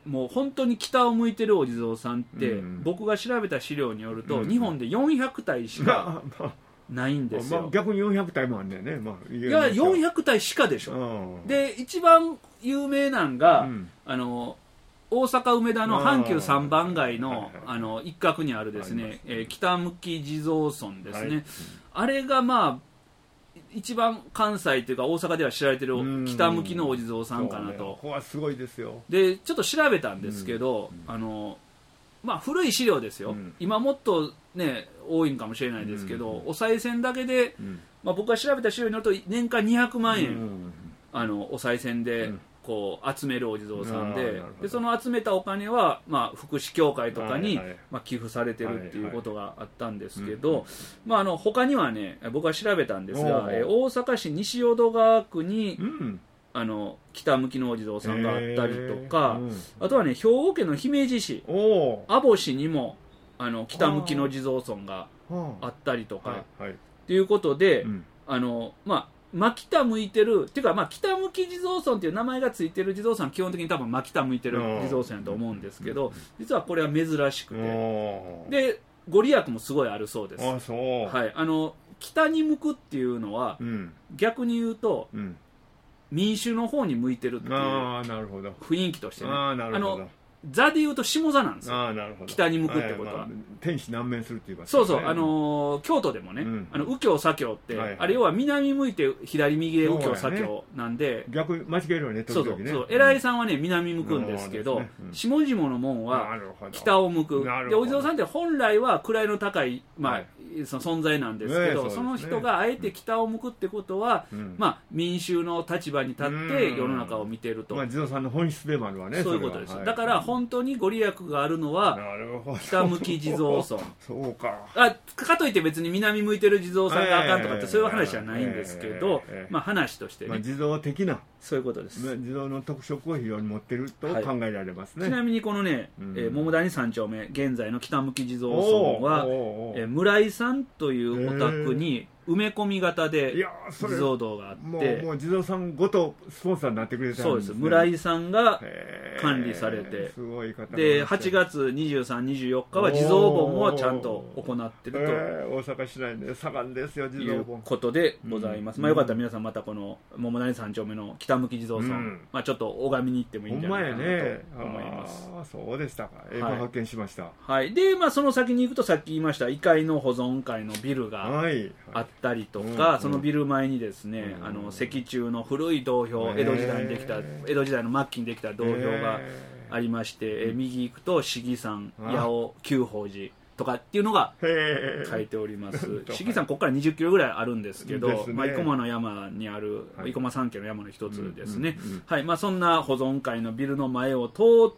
もう本当に北を向いてるお地蔵さんって、僕が調べた資料によると、日本で400体しかないんですよ。 逆に400体もあんねんね。 いや400体しかでしょ。で一番有名なんが、大阪梅田の阪急三番街の一角にあるですね、北向き地蔵尊ですね。あれが一番関西というか大阪では知られてる北向きのお地蔵さんかなと。 ここはすごいですよ。 でちょっと調べたんですけど、古い資料ですよ、今もっとね多いんかもしれないですけど、お賽銭だけで、僕が調べた資料によると年間200万円、お賽銭でこう集めるお地蔵さんで、その集めたお金は、福祉協会とかに、寄付されてるっていうことがあったんですけど、他にはね僕は調べたんですが、大阪市西淀川区に、北向きのお地蔵さんがあったりとか、あとはね兵庫県の姫路市網干にも北向きの地蔵尊があったりとかっていうことで、真北向いてるっていうか、北向き地蔵尊っていう名前がついてる地蔵さん基本的に多分真北向いてる地蔵尊やと思うんですけど、実はこれは珍しくて、でご利益もすごいあるそうです。はい、北に向くっていうのは、逆に言うと、民衆の方に向いてるっていう雰囲気としてね、座で言うと下座なんですよ。北に向くってことは、 天使南面するっていうか、 そうそう、京都でもね、右京左京って、あれ要は南向いて左右で右京左京なんで、 逆間違えるよね。 そうそうそう、偉いさんはね南向くんですけど、下々の門は北を向く。でお地蔵さんって本来は位の高いその存在なんですけど、その人があえて北を向くってことは、民衆の立場に立って世の中を見てると。 地蔵さんの本質でもあるわね。 そういうことです。だから本当にご利益があるのは北向き地蔵尊。 そうか。 かといって別に南向いてる地蔵さんがあかんとかってそういう話じゃないんですけど、話としてね。 地蔵的な。 そういうことです。 地蔵の特色を非常に持ってると考えられますね。 ちなみにこのね、桃谷3丁目現在の北向き地蔵尊は村井さんというお宅に埋め込み型で地蔵堂があって、 もう地蔵さんごとスポンサーになってくれてるんですね。 そうです。村井さんが管理されて、 すごい方で8月23、24日は地蔵盆をちゃんと行っていると、 大阪市内で盛んですよ、地蔵盆。 いうことでございます。よかったら皆さんまたこの桃谷3丁目の北向き地蔵尊、ちょっと拝みに行ってもいいんじゃないかなと思います。 そうでしたか。発見しました。 はい。でその先に行くとさっき言いました異界の保存会のビルがあったりとか、そのビル前にですね、石柱の古い銅標、江戸時代の末期にできた銅標がありまして、右行くと市議山、八尾、久宝寺とかっていうのが書いております。市議山ここから20キロぐらいあるんですけど、生駒の山にある生駒三家の山の一つですね。はい。そんな保存会のビルの前を通って、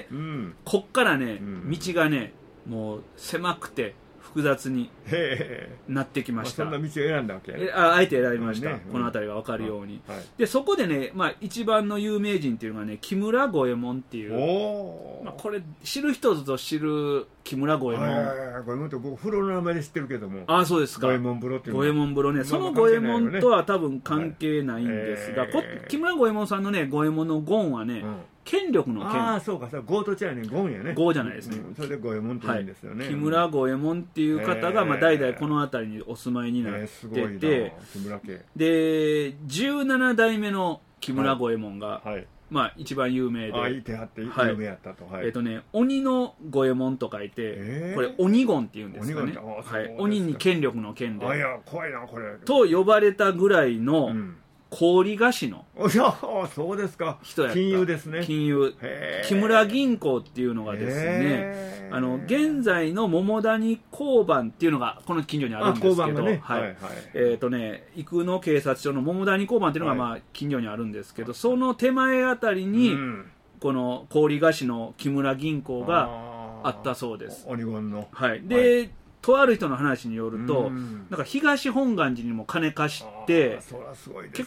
こっからね道がねもう狭くて複雑になってきました。 そんな道を選んだわけ？ あえて選びました、この辺りが分かるように。でそこでね、一番の有名人っていうのがね木村五右衛門っていう、これ知る人ぞ知る木村五右衛門。 五右衛門って僕風呂の名前で知ってるけども。 そうですか。 五右衛門風呂っていうの。 五右衛門風呂ね、その五右衛門とは多分関係ないんですが、木村五右衛門さんのね五右衛門の権はね、権力の権。 そうか、強盗ちゃうね、権やね。 権じゃないですね。 それで五右衛門って言うんですよね。 木村五右衛門っていう方が代々この辺りにお住まいになってて、で17代目の木村五右衛門が一番有名で、 いてはって有名やったと。 鬼の五右衛門と書いて、これ鬼権っていうんですかね。鬼に権力の権で怖いなこれと呼ばれたぐらいの氷菓子のそうですか、 人やった。 金融ですね。 金融木村銀行っていうのがですね、現在の桃谷交番っていうのがこの近所にあるんですけど、生野警察署の桃谷交番っていうのが近所にあるんですけど、その手前あたりにこの氷菓子の木村銀行があったそうです。 鬼権の。 でとある人の話によると、なんか東本願寺にも金貸して、結構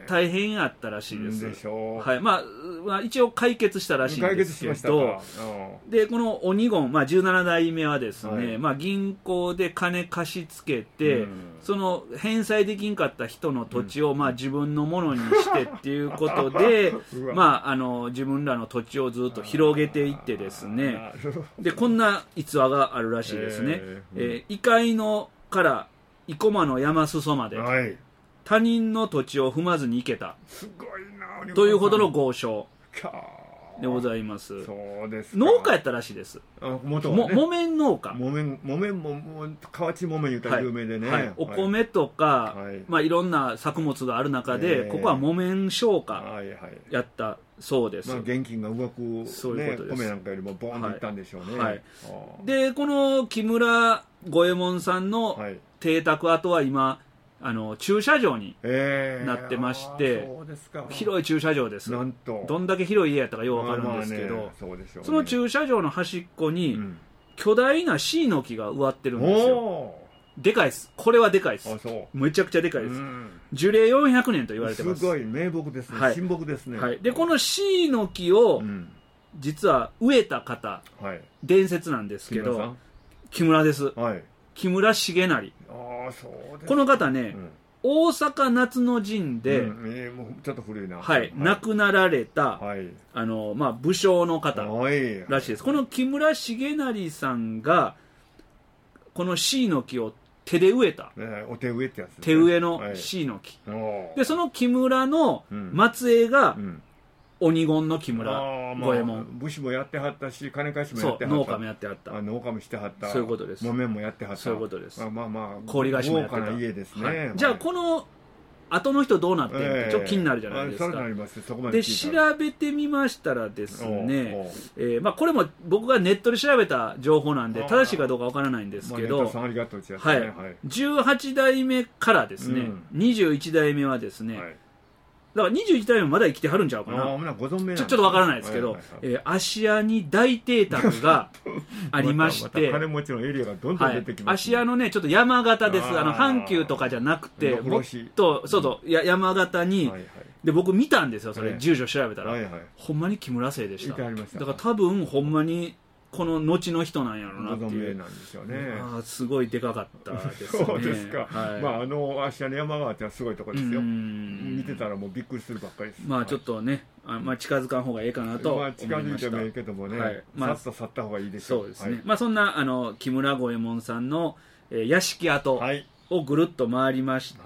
大変やったらしいです。 でしょう。 はい。まあ、一応解決したらしいんですけど、で、この鬼言、まあ、17代目はですね、まあ、銀行で金貸し付けて、その返済できんかった人の土地を、まあ、自分のものにしてっていうことで、まあ、自分らの土地をずっと広げていってですね、で、こんな逸話があるらしいですね。異界のから生駒の山裾まで、他人の土地を踏まずに行けた。 すごいなというほどの豪商でございます。 そうです。 農家やったらしいです。 元はね、 木綿農家。 木綿も河内木綿言うたら有名でね。 お米とか、まあいろんな作物がある中で、ここは木綿商家やったそうです。 まあ現金が動くそういうことです。 米なんかよりもボーンといったんでしょうね。 でこの木村五右衛門さんの邸宅跡は今駐車場になってまして、広い駐車場です。 なんとどんだけ広い家やったかようわかるんですけど、その駐車場の端っこに巨大な椎の木が植わってるんですよ。でかいです。これはでかいです。めちゃくちゃでかいです。樹齢400年と言われてます。 すごい名木ですね。神木ですね。 でこの椎の木を実は植えた方、伝説なんですけど、木村です。木村重成。この方ね、大阪夏の陣で、 ちょっと古いな、 亡くなられた、まあ、武将の方らしいです。この木村重成さんがこの椎の木を手で植えた、 お手植えってやつ、 手植えの椎の木、でその木村の末裔が、鬼言の木村五右衛門、 武士もやってはったし、金貸しもやってはった、 農家もやってはった、 農家もしてはった、 そういうことです。 木綿もやってはった、 そういうことです。 まあまあ氷菓子もやってた、 豪華な家ですね。 じゃあこの後の人どうなってるってちょっと気になるじゃないですか。で調べてみましたらですね、まあこれも僕がネットで調べた情報なんで正しいかどうかわからないんですけど、18代目からですね、21代目はですね、だから21代目まだ生きてはるんちゃうかな、ちょっとわからないですけど、芦屋に大邸宅がありまして、 金持ちのエリアがどんどん出てきます。 芦屋のねちょっと山形です。阪急とかじゃなくて、もっとそう山形に、で僕見たんですよ、それ住所調べたら、ほんまに木村姓でした。だから多分ほんまにこの後の人なんやろうなっていう。すごいでかかったですね。 そうですか。まあ芦屋の山川ってのはすごいところですよ。見てたらもうびっくりするばっかりです。 まあちょっとね、まあ近づかん方がいいかなと思いました。 近づいてもいいけどもね、さっと去った方がいいでしょう。 そうですね。まあそんな木村五右衛門さんの屋敷跡をぐるっと回りまして、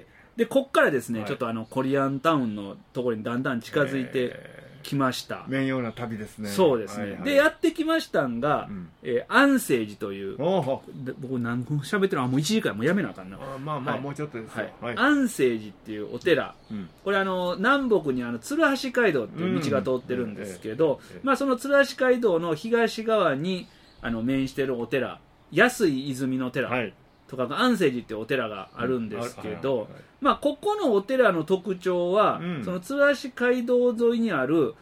でこっからですね、ちょっとコリアンタウンのところにだんだん近づいて来ました。 面用な旅ですね。 そうですね。でやってきましたんが、安政寺という、僕何分喋ってるの、もう1時間もうやめなあかんな。 まあまあもうちょっとですよ。 安政寺っていうお寺、これ南北に鶴橋街道っていう道が通ってるんですけど、まあその鶴橋街道の東側に面してるお寺、安井泉の寺とかが安政寺っていうお寺があるんですけど、まあここのお寺の特徴は、その鶴橋街道沿いにある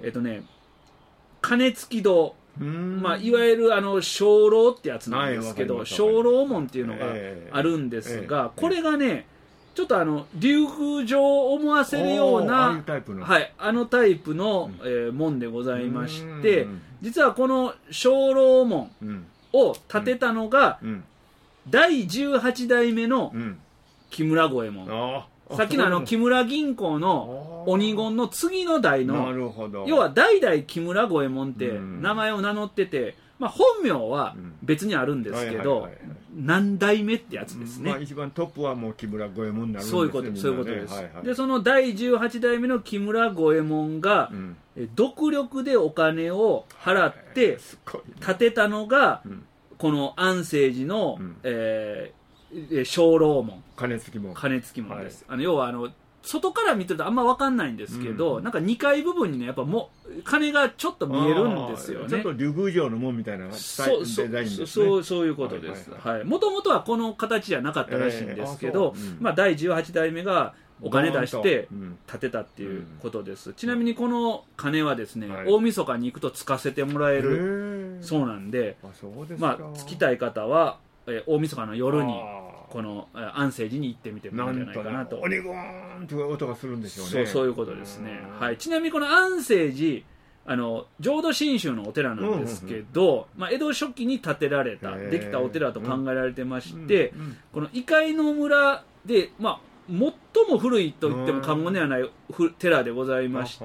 鐘付堂、まあいわゆる鐘楼ってやつなんですけど、鐘楼門っていうのがあるんですが、これがねちょっと竜宮城を思わせるようなタイプの門でございまして、実はこの鐘楼門を建てたのが第18代目の木村五右衛門、さっきの木村銀行の鬼言の次の代の、要は代々木村五右衛門って名前を名乗ってて、まあ本名は別にあるんですけど、何代目ってやつですね。 一番トップはもう木村五右衛門になるんですね。 そういうことです。でその第18代目の木村五右衛門が独力でお金を払って建てたのがこの安政寺の鐘楼門、 鐘付き門です。要は外から見てるとあんま分かんないんですけど、なんか2階部分にねやっぱ鐘がちょっと見えるんですよね。 ちょっと竜宮城の門みたいなデザインですね。 そういうことです。もともとはこの形じゃなかったらしいんですけど、まあ第18代目がお金出して建てたっていうことです。ちなみにこの鐘はですね、大晦日に行くとつかせてもらえるそうなんで、まあつきたい方は大晦日の夜にこの安静寺に行ってみてもいいんじゃないかなと。 鬼ゴーンという音がするんでしょうね。 そういうことですね。はい、ちなみにこの安静寺浄土真宗のお寺なんですけど、江戸初期に建てられたできたお寺と考えられてまして、この異界の村で、最も古いと言っても過言ではない寺でございまして、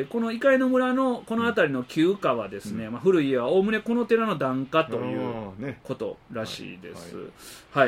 この異界の村のこの辺りの旧家はですね、古い家はおおむねこの寺の檀家ということらしいです。はい、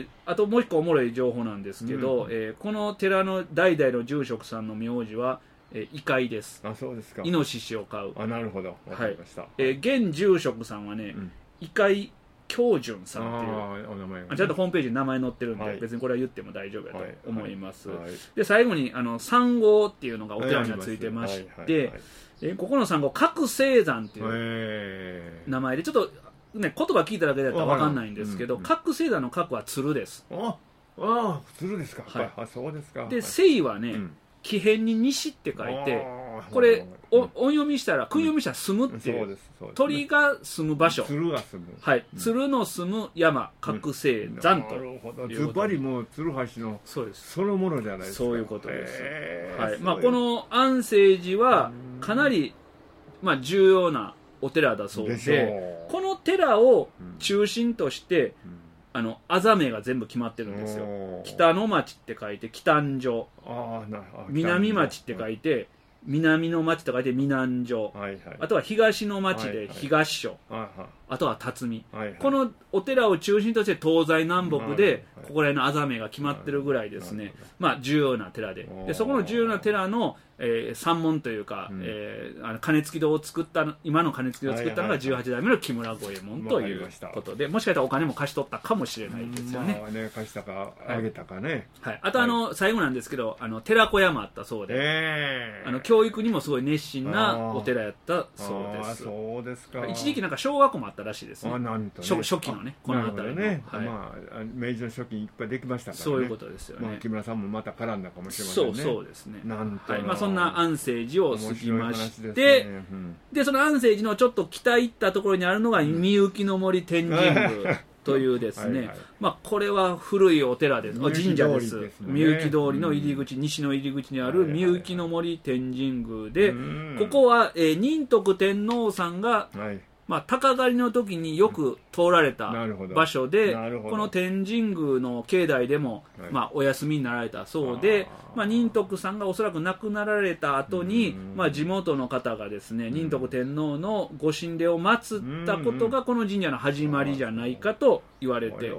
あともう一個おもろい情報なんですけど、この寺の代々の住職さんの名字は異界です。 そうですか。 イノシシを飼う。 なるほど。わかりました。 現住職さんはね、異界京順さんっていうちゃんとホームページに名前載ってるんで、別にこれは言っても大丈夫だと思います。で最後に三号っていうのがお寺にはついてまして、ここの三号覚醒山っていう名前で、ちょっとね言葉聞いただけだったら分かんないんですけど、覚醒山の覚は鶴です。 鶴ですか。そうですか。 で聖はね、木偏に西って書いて、これ音読みしたら訓読みしたら住むっていう、鳥が住む場所、 鶴が住む、 鶴の住む山覚醒山と。 なるほど。ズバリもう鶴橋のそのものじゃないですか。 そういうことです。この安静寺はかなり重要なお寺だそうで、この寺を中心としてあざ名が全部決まってるんですよ。北の町って書いて北ん城、南町って書いて南の町と書いて南城、あとは東の町で東所、あとは辰巳、このお寺を中心として東西南北でここら辺のあざ名が決まってるぐらいですね、重要な寺で、そこの重要な寺の山門というか、鐘付き堂を作った今の鐘付き堂を作ったのが18代目の木村五右衛門ということで、もしかしたらお金も貸し取ったかもしれないですよね。 貸したかあげたかね。 あと最後なんですけど、寺子屋もあったそうで、教育にもすごい熱心なお寺やったそうです。 そうですか。 一時期なんか小学校もあったらしいですね。初期のね、この辺りの明治の初期にいっぱいできましたからね。 そういうことですよね。 木村さんもまた絡んだかもしれませんね。 そうですね。 そんな安静寺を過ぎまして、でその安静寺のちょっと北行ったところにあるのがみゆきの森天神宮というですね、これは古いお寺です、神社です。みゆき通りの入り口、西の入り口にあるみゆきの森天神宮で、ここは仁徳天皇さんが鷹狩りの時によく通られた場所で、この天神宮の境内でもお休みになられたそうで、仁徳さんがおそらく亡くなられた後に地元の方がですね、仁徳天皇のご神霊を祀ったことがこの神社の始まりじゃないかと言われて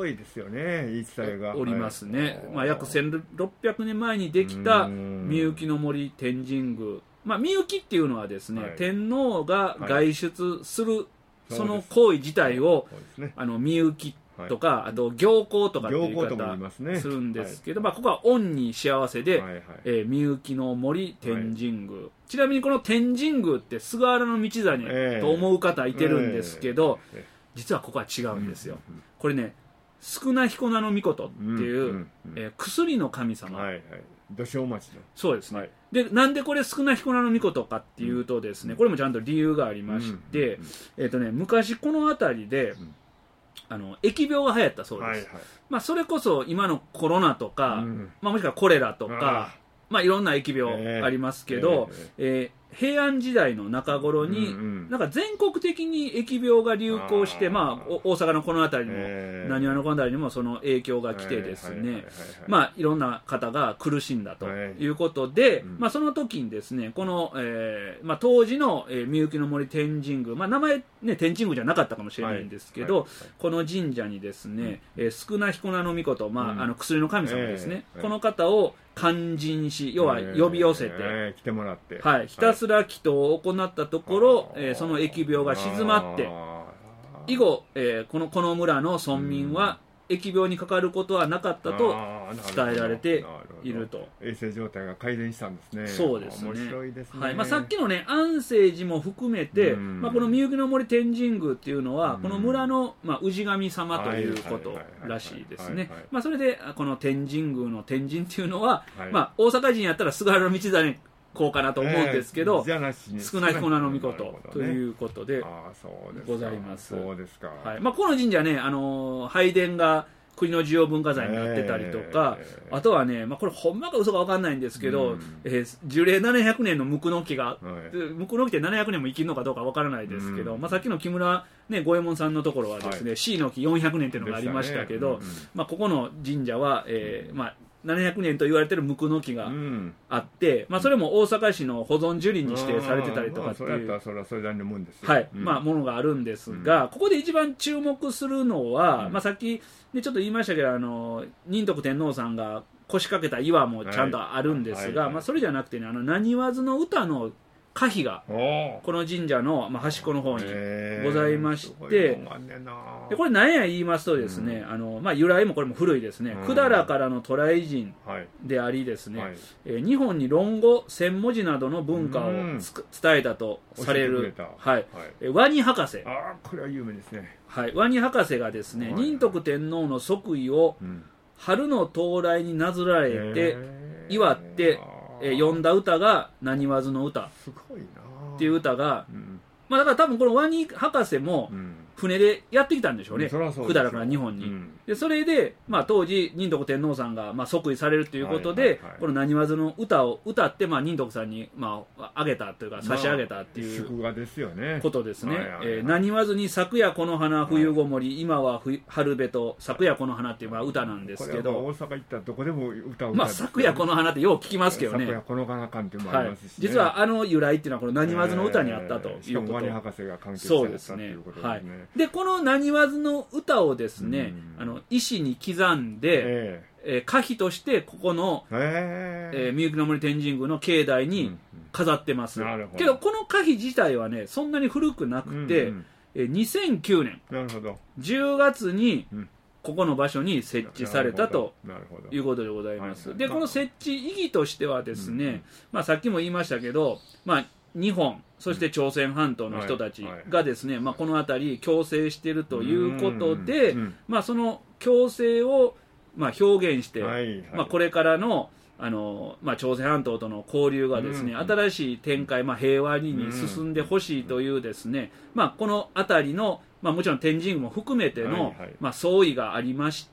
おりますね。約1600年前にできたみゆきの森天神宮、みゆきっていうのはですね、天皇が外出するその行為自体をみゆきとか、あと行幸とかっていう言い方するんですけど、ここは恩に幸せでみゆきの森天神宮、ちなみにこの天神宮って菅原道真と思う方いてるんですけど、実はここは違うんですよ。これね、宿名彦名の命っていう薬の神様、 土性町の。 そうですね。で、なんでこれ宿名彦名の命かっていうとですね、これもちゃんと理由がありまして、昔この辺りで疫病が流行ったそうです。それこそ今のコロナとか、もしくはコレラとか、いろんな疫病ありますけど、平安時代の中頃に、なんか全国的に疫病が流行して、大阪のこの辺りにも、浪速のこの辺りにもその影響が来てですね、いろんな方が苦しんだということで、その時にですね、この、当時のみゆきの森天神宮、名前ね、天神宮じゃなかったかもしれないんですけど、この神社にですね、宿名彦名の命、薬の神様ですね、この方を勧進し、要は呼び寄せて、 来てもらって、 ひたすら祈祷を行ったところ、その疫病が静まって、以後、この村の村民は疫病にかかることはなかったと伝えられていると。 衛生状態が改善したんですね。 そうですね。 面白いですね。 さっきのね、安静寺も含めて、このみゆきの森天神宮っていうのは、この村の、氏神様ということらしいですね。それで、この天神宮の天神っていうのは、大阪人やったら菅原道真こうかなと思うんですけど、少ない彦名の命ということでございます。 そうですか。 この神社ね、拝殿が国の重要文化財になってたりとか、あとはね、これほんまか嘘か分かんないんですけど、樹齢700年のムクノキが、ムクノキって700年も生きるのかどうか分からないですけど、さっきの木村、五右衛門さんのところはですね、椎の木400年っていうのがありましたけど、ここの神社は、700年と言われてるムクノキがあって、それも大阪市の保存樹林に指定されてたりとかっていうものがあるんですが、ここで一番注目するのは、さっき、ちょっと言いましたけど、仁徳天皇さんが腰掛けた岩もちゃんとあるんですが、それじゃなくてね、浪速の歌の歌碑がこの神社の端っこの方にございまして、でこれ何や言いますとですね、由来もこれも古いですね、百済からの渡来人でありですね、日本に論語1000文字などの文化を伝えたとされるワニ博士、 これは有名ですね。 ワニ博士がですね、仁徳天皇の即位を春の到来になぞらえて祝って読んだ歌が浪速の歌っていう歌が、だから多分このワニ博士も船でやってきたんでしょうね、百済から日本に。でそれで、当時仁徳天皇さんが即位されるということで、この浪速の歌を歌って、仁徳さんにあげたというか差し上げたっていうことですね。浪速に昨夜この花冬ごもり、今は春べと昨夜この花っていう歌なんですけど、 大阪行ったらどこでも歌う歌ですね。 昨夜この花ってよう聞きますけどね。 昨夜この花感っていうのもありますし、 実は由来っていうのはこの浪速の歌にあったということ。 しかもワニ博士が関係してたっていうことですね。 でこの浪速の歌をですね、石に刻んで、歌碑としてここの、みゆきの森天神宮の境内に飾ってます。けどこの歌碑自体はねそんなに古くなくて、2009年10月にここの場所に設置されたということでございます。でこの設置意義としてはですね、さっきも言いましたけど、日本そして朝鮮半島の人たちがですね、この辺り共生しているということで、その共生を表現して、これからの朝鮮半島との交流がですね、新しい展開、平和に進んでほしいというですね、この辺りのもちろん天神宮も含めての総意がありまして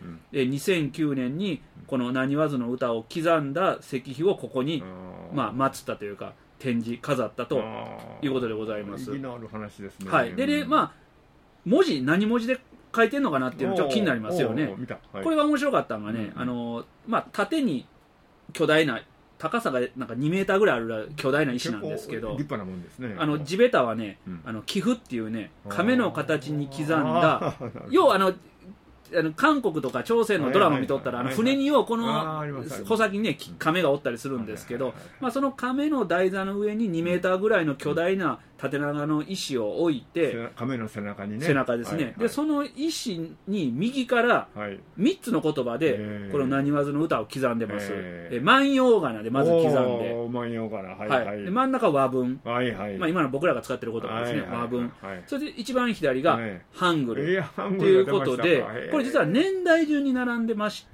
、2009年にこの浪速の歌を刻んだ石碑をここに祀ったというか展示飾ったということでございます。 意義のある話ですね。 でね、文字何文字で書いてるのかなっていうのちょっと気になりますよね。これが面白かったのがね、縦に巨大な高さがなんか2メーターぐらいある巨大な石なんですけど、 立派なもんですね。 地べたはね、寄付っていうね亀の形に刻んだ、要は韓国とか朝鮮のドラマ見とったら船にこの穂先にね亀がおったりするんですけど、その亀の台座の上に2メーターぐらいの巨大な縦長の石を置いて、 亀の背中にね、 背中ですね。でその石に右から3つの言葉でこの浪速の歌を刻んでます。万葉仮名でまず刻んで、 万葉仮名、 で真ん中和文、今の僕らが使ってる言葉ですね、和文。それで一番左がハングルということで、これ実は年代順に並んでまして、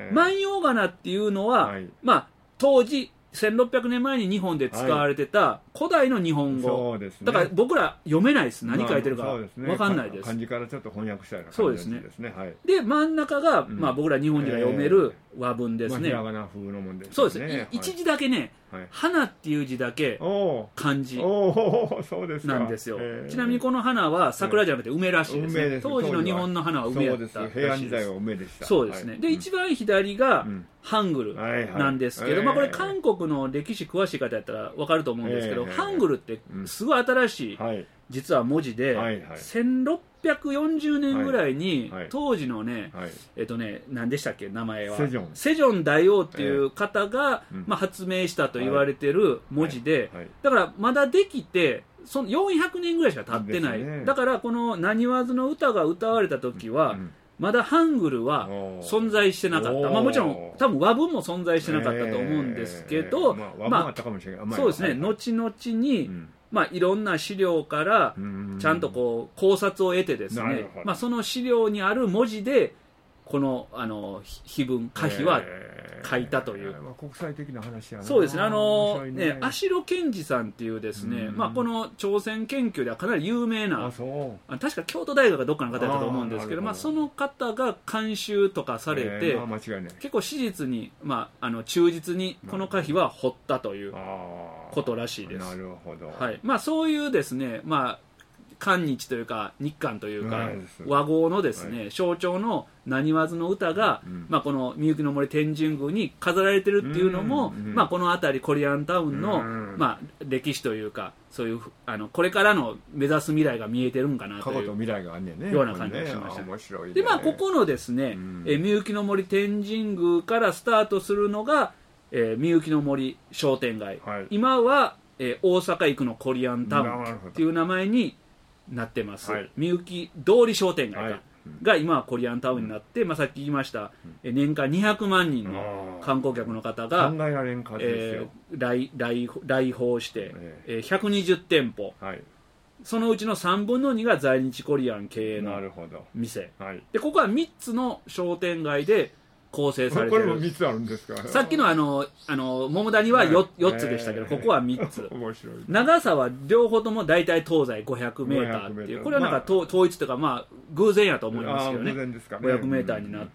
万葉仮名っていうのは、当時1600年前に日本で使われてた古代の日本語、だから僕ら読めないです、何書いてるか分かんないです。 漢字からちょっと翻訳したような感じですね。 で真ん中が僕ら日本人が読める和文ですね。 ひらがな風のもんですね。 そうですね。一字だけね、花っていう字だけ漢字なんですよ。ちなみにこの花は桜じゃなくて梅らしいですね。当時の日本の花は梅やったらしいです。 平安時代は梅でした。 そうですね。で一番左がハングルなんですけど、これ韓国の歴史詳しい方やったら分かると思うんですけど、ハングルってすごい新しい実は文字で、1640年ぐらいに当時のね、何でしたっけ名前は、セジョン大王っていう方が発明したと言われてる文字で、だからまだできてその400年ぐらいしか経ってない。だからこの浪速の歌が歌われた時はまだハングルは存在してなかった。もちろん多分和文も存在してなかったと思うんですけど、そうですね、後々にいろんな資料からちゃんとこう考察を得てですね、その資料にある文字でこの碑文歌碑は書いたという、 国際的な話やな。 そうですね、芦野健二さんっていうですね、この朝鮮研究ではかなり有名な、確か京都大学がどっかの方だったと思うんですけど、その方が監修とかされて、結構史実に、忠実にこの歌碑は彫ったということらしいです。 なるほど。 はい、そういうですね、韓日というか日韓というか和合のですね、象徴の浪速の歌が、このみゆきの森天神宮に飾られてるっていうのも、この辺りコリアンタウンの、歴史というか、そういうこれからの目指す未来が見えてるんかなというような感じがしました。でここのですね、みゆきの森天神宮からスタートするのが、みゆきの森商店街、今は、大阪行くのコリアンタウンっていう名前になってます。みゆき通り商店街が今はコリアンタウンになって、さっき言いました、年間200万人の観光客の方が来訪して、120店舗、そのうちの3分の2が在日コリアン経営の店で、ここは3つの商店街で構成されてる。 これも3つあるんですか。 さっきの桃谷は 4つでしたけど、ここは3つ。 面白い。 長さは両方とも大体東西500メーターっていう、これはなんか統一というか、偶然やと思いますけどね。500メーターになって、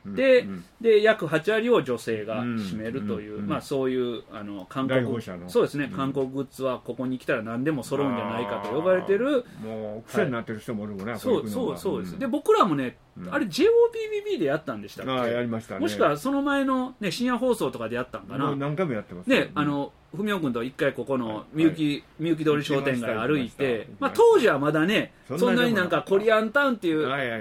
で約8割を女性が占めるという、そういう韓国、そうですね、韓国グッズはここに来たら何でも揃うんじゃないかと呼ばれてる。 もう癖になってる人もおるもんね。 そうです。で僕らもね、あれ JOBBB でやったんでしたっけ。 やりましたね。 もしくはその前のね、深夜放送とかでやったんかな。 何回もやってますね。文雄君と一回ここのみゆき通り商店街歩いて、当時はまだね、そんなになんかコリアンタウンっていう、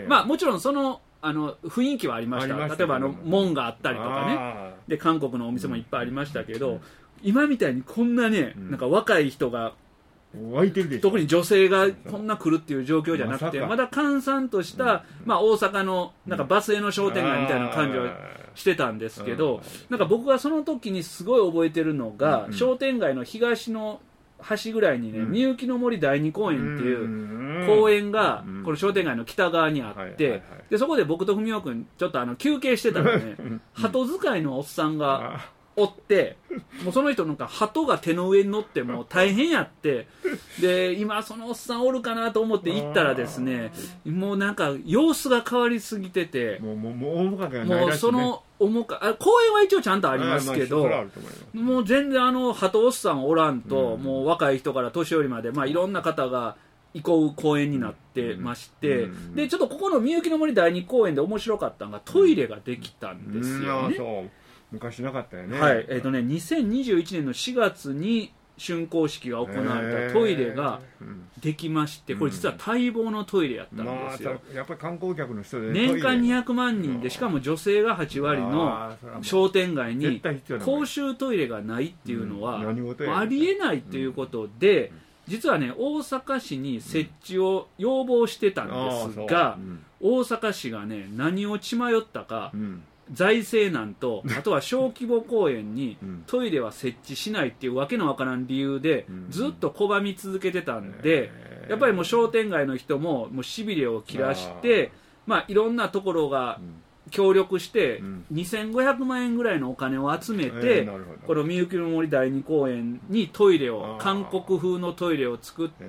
もちろんその雰囲気はありました。例えば門があったりとかね、で韓国のお店もいっぱいありましたけど、今みたいにこんなね、なんか若い人が特に女性がこんな来るっていう状況じゃなくて、まだ閑散とした、大阪のなんかバスへの商店街みたいな感じはしてたんですけど、なんか僕がその時にすごい覚えてるのが、商店街の東の端ぐらいにね、みゆきの森第二公園っていう公園がこの商店街の北側にあって、でそこで僕と文雄君ちょっと休憩してたらね、鳩使いのおっさんがおって、もうその人なんか鳩が手の上に乗ってもう大変やって、で今そのおっさんおるかなと思って行ったらですね、もうなんか様子が変わりすぎてて、もうその公園は一応ちゃんとありますけど、もう全然鳩おっさんおらんと、もう若い人から年寄りまで、いろんな方が行こう公園になってまして、でちょっとここのみゆきの森第二公園で面白かったのがトイレができたんですよね。 昔なかったよね。 はい、2021年の4月に竣工式が行われたトイレができまして、これ実は待望のトイレやったんですよ。 やっぱり観光客の人で年間200万人で、しかも女性が8割の商店街に公衆トイレがないっていうのはありえないっていうことで、実はね、大阪市に設置を要望してたんですが、大阪市がね、何を血迷ったか、財政難と、あとは小規模公園にトイレは設置しないっていうわけのわからん理由でずっと拒み続けてたんで、やっぱりもう商店街の人もしびれを切らして、いろんなところが協力して2500万円ぐらいのお金を集めて、このみゆきの森第二公園にトイレを、韓国風のトイレを作って、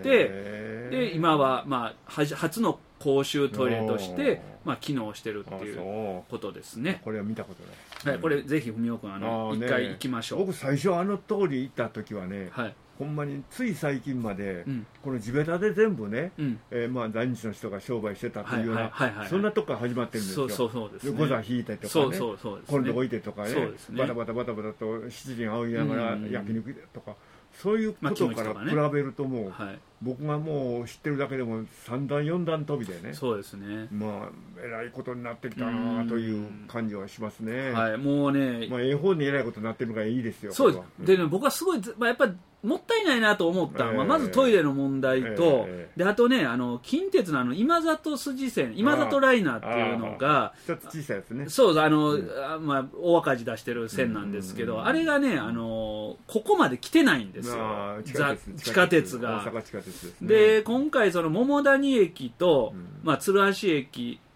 で今は初の公衆トイレとして機能してるっていうことですね。 これは見たことない。 これぜひ文雄君一回行きましょう。 僕最初通り行った時はね、ほんまについ最近までこの地べたで全部ね、在日の人が商売してたというような、そんなとこから始まってるんですよ。五座引いたりとかね、これで置いてとかね、バタバタと七輪仰ぎながら焼肉とか、そういうことから比べるともう、僕がもう知ってるだけでも3段4段飛びでね、 そうですね、 えらいことになってきたなという感じはしますね。 もうね、 絵本にえらいことになってるのがいいですよ。 そうです。でね、僕はすごい、やっぱりもったいないなと思ったのは、まずトイレの問題と、であとね、近鉄の今里筋線、今里ライナーっていうのが、 一つ小さいやつね。 そうです、大赤字出してる線なんですけど、あれがね、ここまで来てないんですよ、地下鉄が。で今回その桃谷駅と、鶴橋駅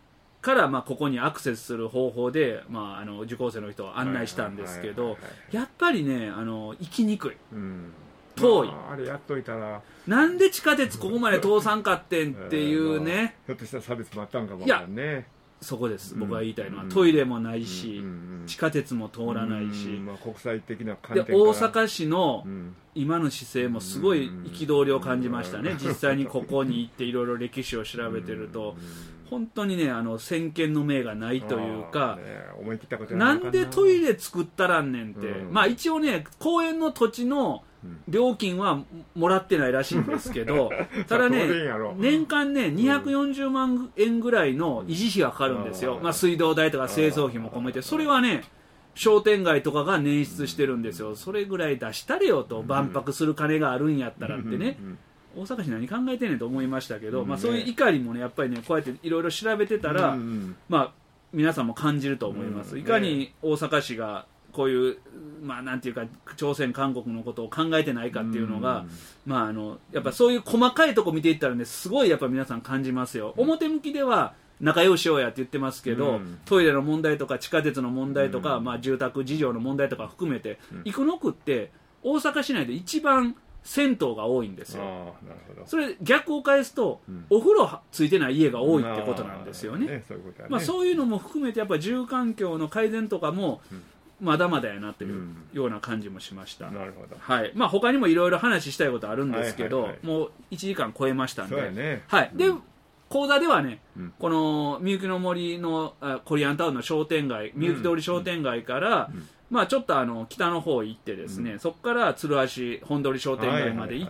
からまあここにアクセスする方法で、まあ、受講生の人を案内したんですけど、やっぱりね行きにくい、遠い、 あれやっといたらなんで地下鉄ここまで通さんかってんっていうね、 ひょっとしたら差別もあったんかもわからんね。 そこです、僕が言いたいのは、トイレもないし、地下鉄も通らないし、 国際的な観点で大阪市の今の姿勢もすごい憤りを感じましたね。実際にここに行っていろいろ歴史を調べてると、本当にね先見の明がないというか、なんでトイレ作ったらんねんって、まあ一応ね公園の土地の料金はもらってないらしいんですけど、ただね年間ね240万円ぐらいの維持費がかかるんですよ。まあ水道代とか清掃費も込めて、それはね商店街とかが捻出してるんですよ。それぐらい出したれよと、万博する金があるんやったらってね、大阪市何考えてんねんと思いましたけど、まあ、そういう怒りもねやっぱりねこうやっていろいろ調べてたら、まあ皆さんも感じると思います。いかに大阪市がこういうまあなんていうか朝鮮韓国のことを考えてないかっていうのが、まあやっぱそういう細かいとこ見ていったらねすごいやっぱ皆さん感じますよ。表向きでは仲良しようやって言ってますけど、トイレの問題とか地下鉄の問題とか、まあ住宅事情の問題とか含めて、生野区って大阪市内で一番銭湯が多いんですよ。それ逆を返すと、お風呂ついてない家が多いってことなんですよね。そういうのも含めてやっぱ住環境の改善とかもまだまだやなというような感じもしました。 なるほど。 はい。まあ他にもいろいろ話したいことあるんですけど、もう1時間超えましたんで、はい。で講座ではね、このみゆきの森のコリアンタウンの商店街、みゆき通り商店街から、まあちょっと北の方行ってですね、そこから鶴橋本通商店街まで行って、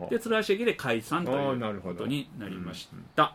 で鶴橋駅で解散ということになりました。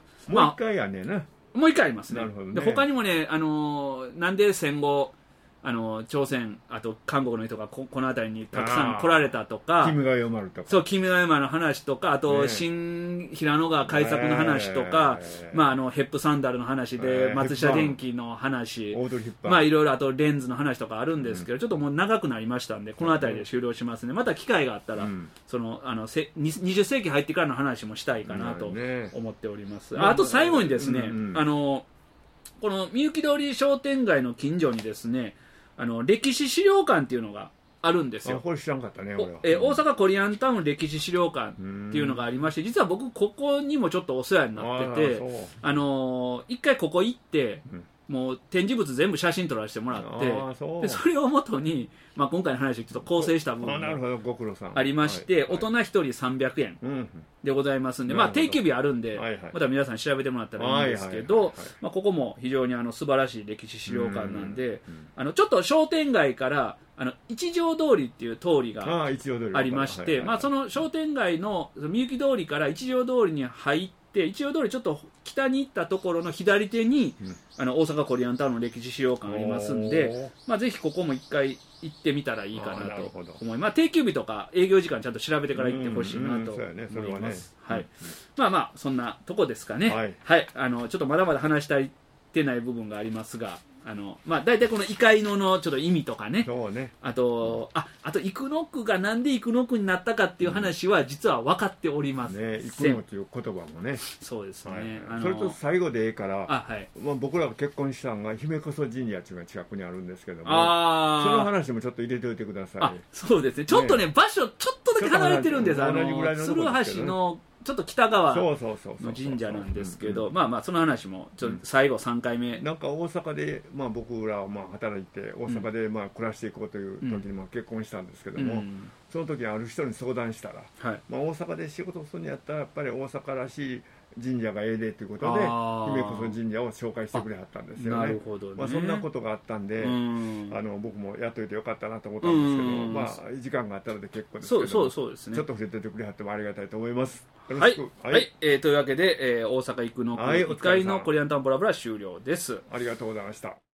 もう一回やねんな。 もう一回ありますね。で他にもね、なんで戦後朝鮮あと韓国の人がこの辺りにたくさん来られたとか、 君が代丸とか、 そう君が代丸の話とか、あと、新平野川開削の話とか、まあヘップサンダルの話で、松下電器の話、まあいろいろあとレンズの話とかあるんですけど、ちょっともう長くなりましたんでこの辺りで終了しますね。また機会があったら、20世紀入ってからの話もしたいかなと思っております。あと最後にですね、このみゆき通り商店街の近所にですね、歴史資料館っていうのがあるんですよ。 これ知らんかったね、俺は。 大阪コリアンタウン歴史資料館っていうのがありまして、実は僕ここにもちょっとお世話になってて、一回ここ行って、もう展示物全部写真撮らせてもらって、でそれをもとに、まあ、今回の話をちょっと構成した部分がありまして、大人1人300円でございますんで、まあ、定休日あるんで、また皆さん調べてもらったらいいんですけど、ここも非常に素晴らしい歴史資料館なんで、ちょっと商店街から一条通りっていう通りがありまして、その商店街のみゆき通りから一条通りに入って、一応通りちょっと北に行ったところの左手に、大阪コリアンタウンの歴史資料館ありますんで、ぜひここも一回行ってみたらいいかなと思います。定休日とか営業時間ちゃんと調べてから行ってほしいなと思います。はい。そんなとこですかね。はい。ちょっとまだまだ話したいてない部分がありますが、大体このイカイノのちょっと意味とかね、あと生野区がなんで生野区になったかっていう話は実は分かっております。 生野という言葉もね。 そうですね。 それと最後でええから、僕らが結婚したのが姫こそ神社っていうのが近くにあるんですけども、その話もちょっと入れておいてください。 そうですね。ちょっとね、場所ちょっとだけ離れてるんです。鶴橋のちょっと北側の神社なんですけど、その話もちょっと最後3回目、 なんか大阪で、僕らは働いて大阪で暮らしていこうという時に結婚したんですけども、その時にある人に相談したら、大阪で仕事をするんやったらやっぱり大阪らしい神社がええでということで姫こそ神社を紹介してくれはったんですよね。 なるほどね。 そんなことがあったんで、僕もやっといてよかったなと思ったんですけど、時間があったので結構ですけど、 そうですね、 ちょっと触れててくれはってもありがたいと思います。 はい、というわけで、大阪生野区1階のコリアンタウンブラブラ終了です。 ありがとうございました。